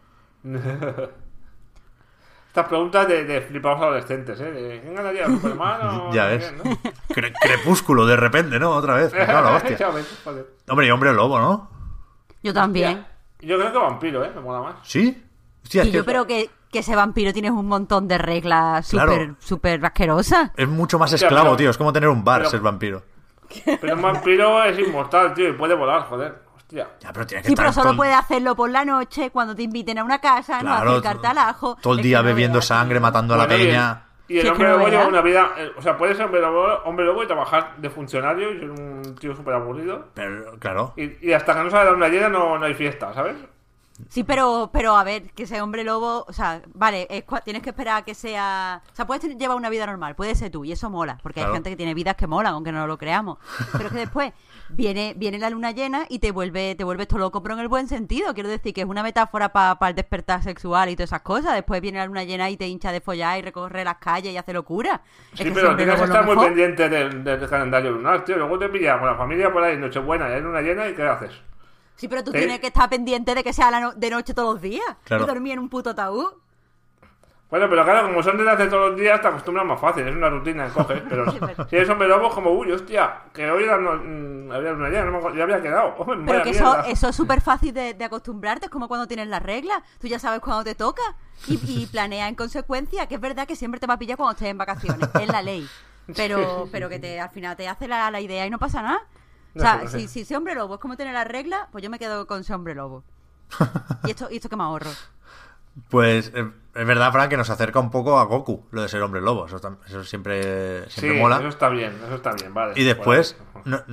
Estas preguntas de flipados adolescentes, ¿eh? ¿Quién ganaría, Superman o...? Ya ves, ¿no? Crepúsculo de repente, ¿no? Otra vez. No, la hostia. Hombre, y hombre lobo, ¿no? Yo también. Yo creo que vampiro, me mola más. ¿Sí? Hostia, y yo creo que ese vampiro tienes un montón de reglas súper asquerosas. Es mucho más esclavo, tío. Es como tener un bar, ser vampiro. Pero un vampiro es inmortal, tío, y puede volar, joder. Hostia. Ya, pero tiene que pero solo puedes hacerlo por la noche, cuando te inviten a una casa, claro, no acercarte al ajo. Todo el día bebiendo sangre, matando a la peña. Y el hombre lobo lleva una vida... O sea, puedes ser hombre lobo y trabajar de funcionario y ser un tío súper aburrido. Pero, claro. Y hasta que no sale la luna llena no hay fiesta, ¿sabes? Sí, pero a ver, que ese hombre lobo, o sea, vale, tienes que esperar a que sea... O sea, puedes llevar una vida normal, puedes ser tú, y eso mola, porque hay gente que tiene vidas que molan, aunque no lo creamos. Pero es que después viene la luna llena y te vuelves todo loco, pero en el buen sentido. Quiero decir que es una metáfora para el despertar sexual y todas esas cosas. Después viene la luna llena y te hincha de follar y recorre las calles y hace locura. Sí, pero tienes que estar muy pendiente del calendario lunar, tío. Luego te pillas con la familia por ahí, Nochebuena, y hay luna llena, ¿y qué haces? Sí, pero tú tienes que estar pendiente de que sea de noche todos los días. Claro. Y dormir en un puto ataúd. Bueno, pero claro, como son de hace todos los días, te acostumbras más fácil. Es una rutina, coges. Pero si eres hombre lobo, como, hostia, que hoy había una ya había quedado. Pero que eso es súper fácil de acostumbrarte. Es como cuando tienes las reglas. Tú ya sabes cuándo te toca. Y planeas en consecuencia. Que es verdad que siempre te va a pillar cuando estés en vacaciones. Es la ley. Pero que al final te hace la idea y no pasa nada. O sea, si ese hombre lobo es como tener las reglas, pues yo me quedo con ese hombre lobo. Y esto que me ahorro. Pues es verdad, Fran, que nos acerca un poco a Goku, lo de ser hombre lobo. Eso siempre mola. Eso está bien, vale. Y después,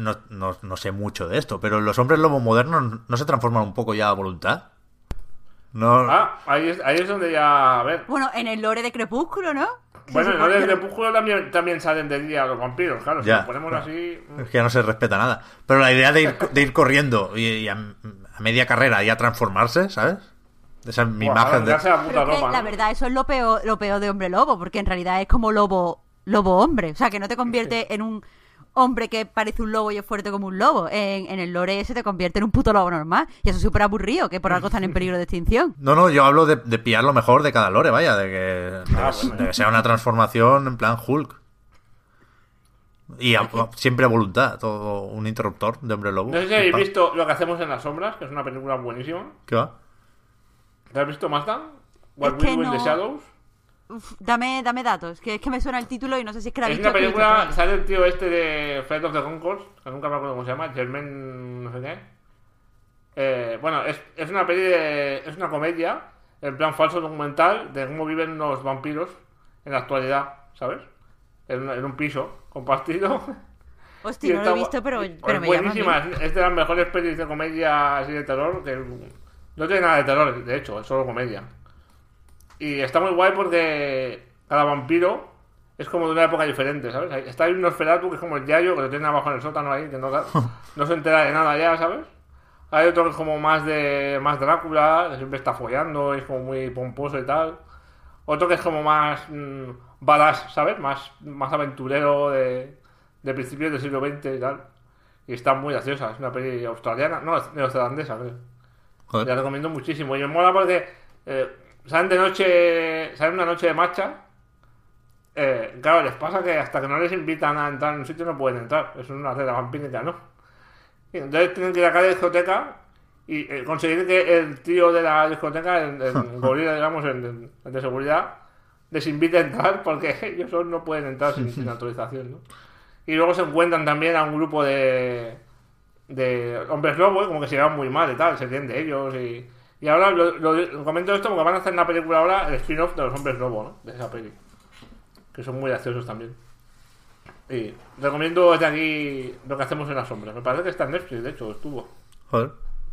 no sé mucho de esto, pero los hombres lobo modernos no se transforman un poco ya a voluntad. No, ahí es donde ya... A ver. Bueno, en el lore de Crepúsculo, ¿no? Bueno, en el lore de Crepúsculo también salen de día los vampiros, claro. Si ya, lo ponemos así... es que ya no se respeta nada. Pero la idea de ir corriendo y a media carrera y a transformarse, ¿sabes? Esa es mi imagen de... Pero que, la verdad, eso es lo peor de hombre lobo, porque en realidad es como lobo hombre. O sea, que no te convierte en un hombre que parece un lobo y es fuerte como un lobo. En el lore ese te convierte en un puto lobo normal. Y eso es súper aburrido, que por algo están en peligro de extinción. No, yo hablo de pillar lo mejor de cada lore, vaya, de que sea una transformación en plan Hulk. Y siempre a voluntad, todo un interruptor de hombre lobo. No sé si habéis visto Lo que hacemos en las sombras, que es una película buenísima. ¿Qué va? ¿Te has visto, Mazda? What We Do in the Shadows. Uf, dame datos, que es que me suena el título y no sé si es que la he Es visto. una película, sale el tío este de Flight of the Conchords, que nunca me acuerdo cómo se llama, Germain no sé qué. Bueno, es una peli es una comedia, en plan falso documental, de cómo viven los vampiros en la actualidad, ¿sabes? En un piso compartido. Hostia, no lo he visto, pero me llama. Buenísima, es de las mejores pelis de comedia así de terror, que no tiene nada de terror, de hecho, es solo comedia. Y está muy guay porque cada vampiro es como de una época diferente, ¿sabes? Está ahí un Nosferatu que es como el Yayo, que lo tiene abajo en el sótano ahí, que no se entera de nada ya, ¿sabes? Hay otro que es como más Drácula, que siempre está follando, es como muy pomposo y tal. Otro que es como más badass, ¿sabes? Más aventurero de principios del siglo XX y tal. Y está muy graciosa, es una peli australiana, no, neozelandesa, creo. Joder. La recomiendo muchísimo. Y me mola porque salen de noche, salen una noche de marcha. Claro, les pasa que hasta que no les invitan a entrar en un sitio no pueden entrar. Es una regla vampírica, ¿no? Y entonces tienen que ir a cada discoteca y conseguir que el tío de la discoteca, el gorila, digamos, el de seguridad, les invite a entrar porque ellos no pueden entrar sin autorización, ¿no? Y luego se encuentran también a un grupo de hombres lobo, como que se llevan muy mal y tal, se ríen de ellos y ahora lo comento esto porque van a hacer una película ahora, el spin-off de los hombres lobo, ¿no? De esa peli, que son muy graciosos también. Y recomiendo desde aquí Lo que hacemos en las sombras. Me parece que está en Netflix, de hecho, estuvo. Joder.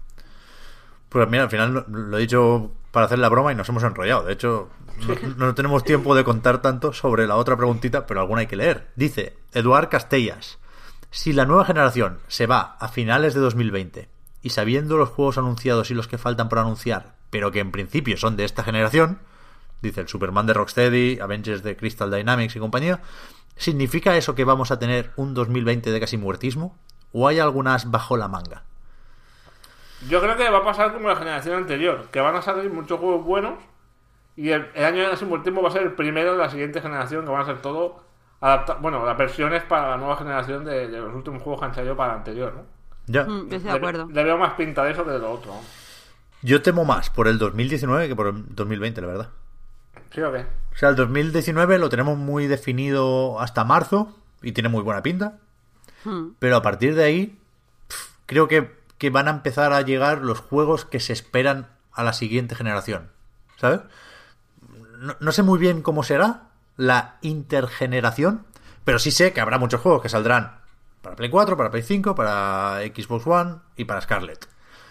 Pues mira, al final lo he dicho para hacer la broma y nos hemos enrollado. De hecho, no tenemos tiempo de contar tanto sobre la otra preguntita, pero alguna hay que leer. Dice Eduard Castellas: si la nueva generación se va a finales de 2020 y sabiendo los juegos anunciados y los que faltan por anunciar, pero que en principio son de esta generación, dice el Superman de Rocksteady, Avengers de Crystal Dynamics y compañía, ¿significa eso que vamos a tener un 2020 de casi muertismo? ¿O hay algunas bajo la manga? Yo creo que va a pasar como la generación anterior, que van a salir muchos juegos buenos y el año de casi muertismo va a ser el primero de la siguiente generación, que van a ser todo las versiones para la nueva generación de los últimos juegos que han salido para la anterior, ¿no? Ya. Yo estoy de acuerdo. Le veo más pinta de eso que de lo otro, ¿no? Yo temo más por el 2019 que por el 2020, la verdad. ¿Sí o qué? O sea, el 2019 lo tenemos muy definido hasta marzo y tiene muy buena pinta. Pero a partir de ahí, creo que van a empezar a llegar los juegos que se esperan a la siguiente generación. ¿Sabes? No sé muy bien cómo será la intergeneración, pero sí sé que habrá muchos juegos que saldrán para Play 4, para Play 5, para Xbox One y para Scarlett.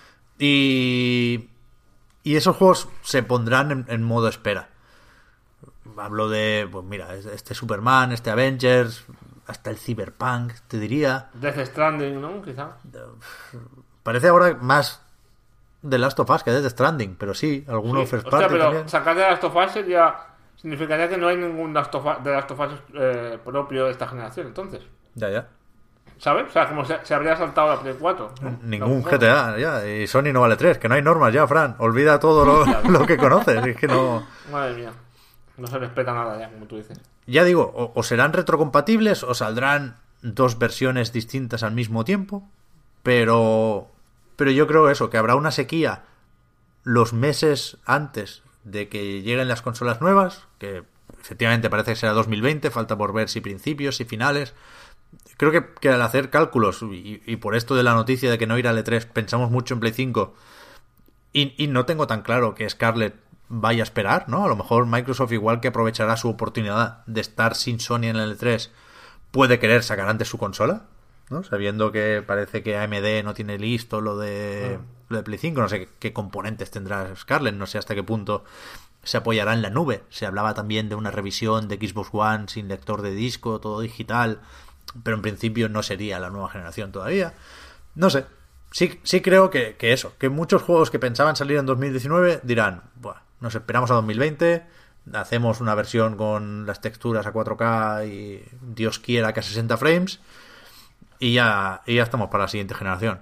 Y esos juegos se pondrán en modo espera. Hablo de, pues mira, este Superman, este Avengers, hasta el Cyberpunk, te diría. Death Stranding, ¿no? Quizá. Parece ahora más The Last of Us que Death Stranding, pero sí, algunos first party pero también. sacar de Last of Us significaría que no hay ningún de Last of Us propio de esta generación, entonces. Ya. ¿Sabes? O sea, como se habría saltado la Play 4, ¿no? Ningún GTA, ya. Y Sony no vale 3, que no hay normas ya, Fran. Olvida todo lo que conoces. Es que no... Madre mía. No se respeta nada ya, como tú dices. Ya digo, o serán retrocompatibles o saldrán dos versiones distintas al mismo tiempo. Pero yo creo eso, que habrá una sequía los meses antes de que lleguen las consolas nuevas, que efectivamente parece que será 2020, falta por ver si principios, si finales. Creo que al hacer cálculos, y por esto de la noticia de que no ir al E3, pensamos mucho en Play 5, y no tengo tan claro que Scarlett vaya a esperar, ¿no? A lo mejor Microsoft, igual que aprovechará su oportunidad de estar sin Sony en el E3, puede querer sacar antes su consola, ¿no? Sabiendo que parece que AMD no tiene listo lo de lo de Play 5, no sé qué componentes tendrá Scarlett, no sé hasta qué punto se apoyará en la nube. Se hablaba también de una revisión de Xbox One sin lector de disco, todo digital, pero en principio no sería la nueva generación todavía. No sé, sí creo que eso, que muchos juegos que pensaban salir en 2019 dirán, bueno, nos esperamos a 2020, hacemos una versión con las texturas a 4K y Dios quiera que a 60 frames y ya estamos para la siguiente generación.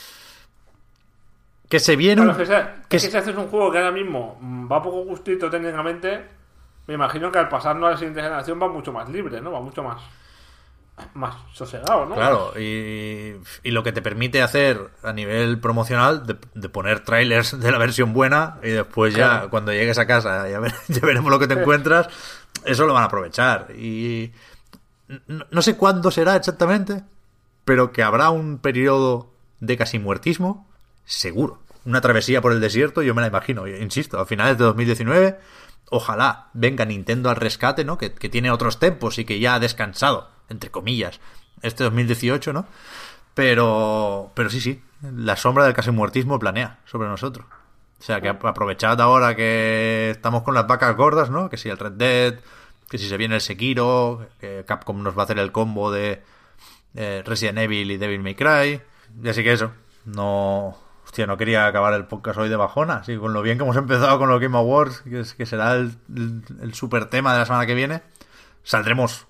Que se viene que si haces un juego que ahora mismo va poco gustito técnicamente, me imagino que al pasarnos a la siguiente generación va mucho más libre, ¿no? Va mucho más sosegado, ¿no? Claro, y lo que te permite hacer a nivel promocional de poner trailers de la versión buena y después ya cuando llegues a casa ya veremos lo que te encuentras, eso lo van a aprovechar. Y no sé cuándo será exactamente, pero que habrá un periodo de casi muertismo seguro. Una travesía por el desierto, yo me la imagino, insisto, a finales de 2019, ojalá venga Nintendo al rescate, ¿no? Que tiene otros tempos y que ya ha descansado, entre comillas, este 2018, ¿no? Pero sí, la sombra del casi muertismo planea sobre nosotros. O sea, que aprovechad ahora que estamos con las vacas gordas, ¿no? Que si el Red Dead, que si se viene el Sekiro, que Capcom nos va a hacer el combo de Resident Evil y Devil May Cry. Y así que eso, no quería acabar el podcast hoy de bajona, así con lo bien que hemos empezado con los Game Awards, que será el super tema de la semana que viene. Saldremos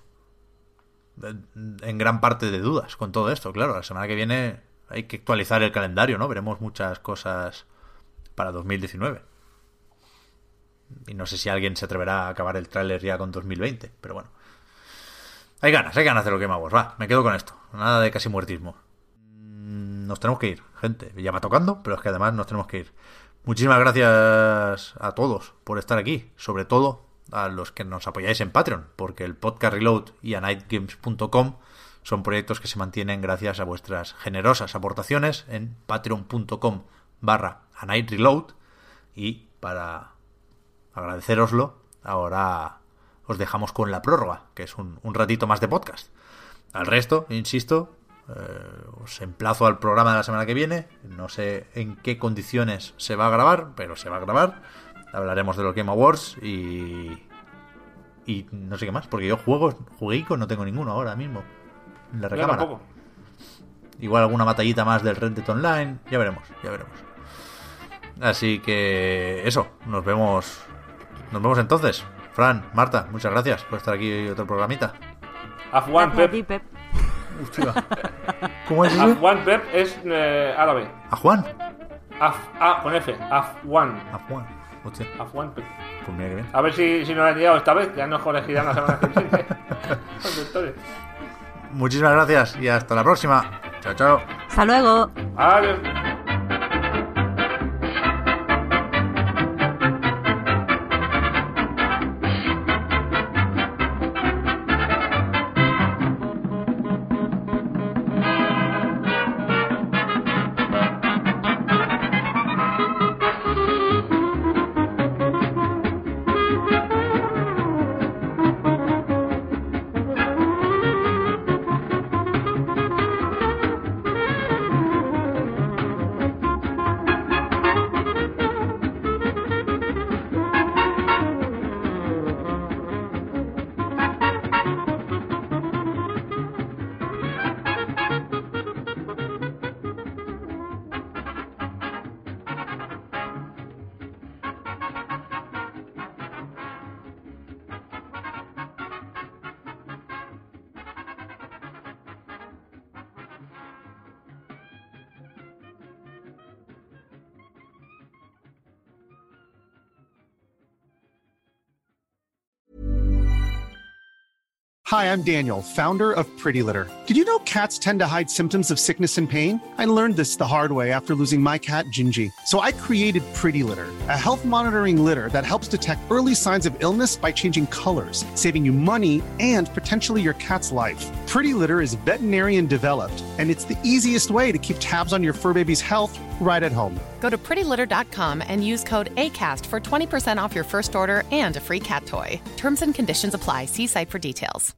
en gran parte de dudas con todo esto, claro. La semana que viene hay que actualizar el calendario, ¿no? Veremos muchas cosas para 2019. Y no sé si alguien se atreverá a acabar el tráiler ya con 2020, pero bueno. Hay ganas de los Game Awards. Va, me quedo con esto. Nada de casi muertismo. Nos tenemos que ir, gente. Ya va tocando, pero es que además nos tenemos que ir. Muchísimas gracias a todos por estar aquí. Sobre todo a los que nos apoyáis en Patreon, porque el Podcast Reload y a nightgames.com son proyectos que se mantienen gracias a vuestras generosas aportaciones en patreon.com/anightreload. Y para agradeceroslo, ahora os dejamos con la prórroga, que es un ratito más de podcast. Al resto, insisto, os emplazo al programa de la semana que viene. No sé en qué condiciones se va a grabar, pero se va a grabar. Hablaremos de los Game Awards y no sé qué más, porque yo jueguicos no tengo ninguno ahora mismo en la recámara. Igual alguna batallita más del Red Dead Online, ya veremos. Así que eso, nos vemos entonces. Fran, Marta, muchas gracias por estar aquí otro programita. Afwan Pep. Hostia. ¿Cómo es eso? Afwan Pep es árabe. ¿Ajuan? Con F. Afwan. Hostia. Afwan Pep. Pues mira que bien. A ver si nos han liado esta vez. Ya nos corregirán la semana que viene. Muchísimas gracias y hasta la próxima. Chao. Hasta luego. Adiós. Hi, I'm Daniel, founder of Pretty Litter. Did you know cats tend to hide symptoms of sickness and pain? I learned this the hard way after losing my cat, Gingy. So I created Pretty Litter, a health monitoring litter that helps detect early signs of illness by changing colors, saving you money and potentially your cat's life. Pretty Litter is veterinarian developed, and it's the easiest way to keep tabs on your fur baby's health right at home. Go to prettylitter.com and use code ACAST for 20% off your first order and a free cat toy. Terms and conditions apply. See site for details.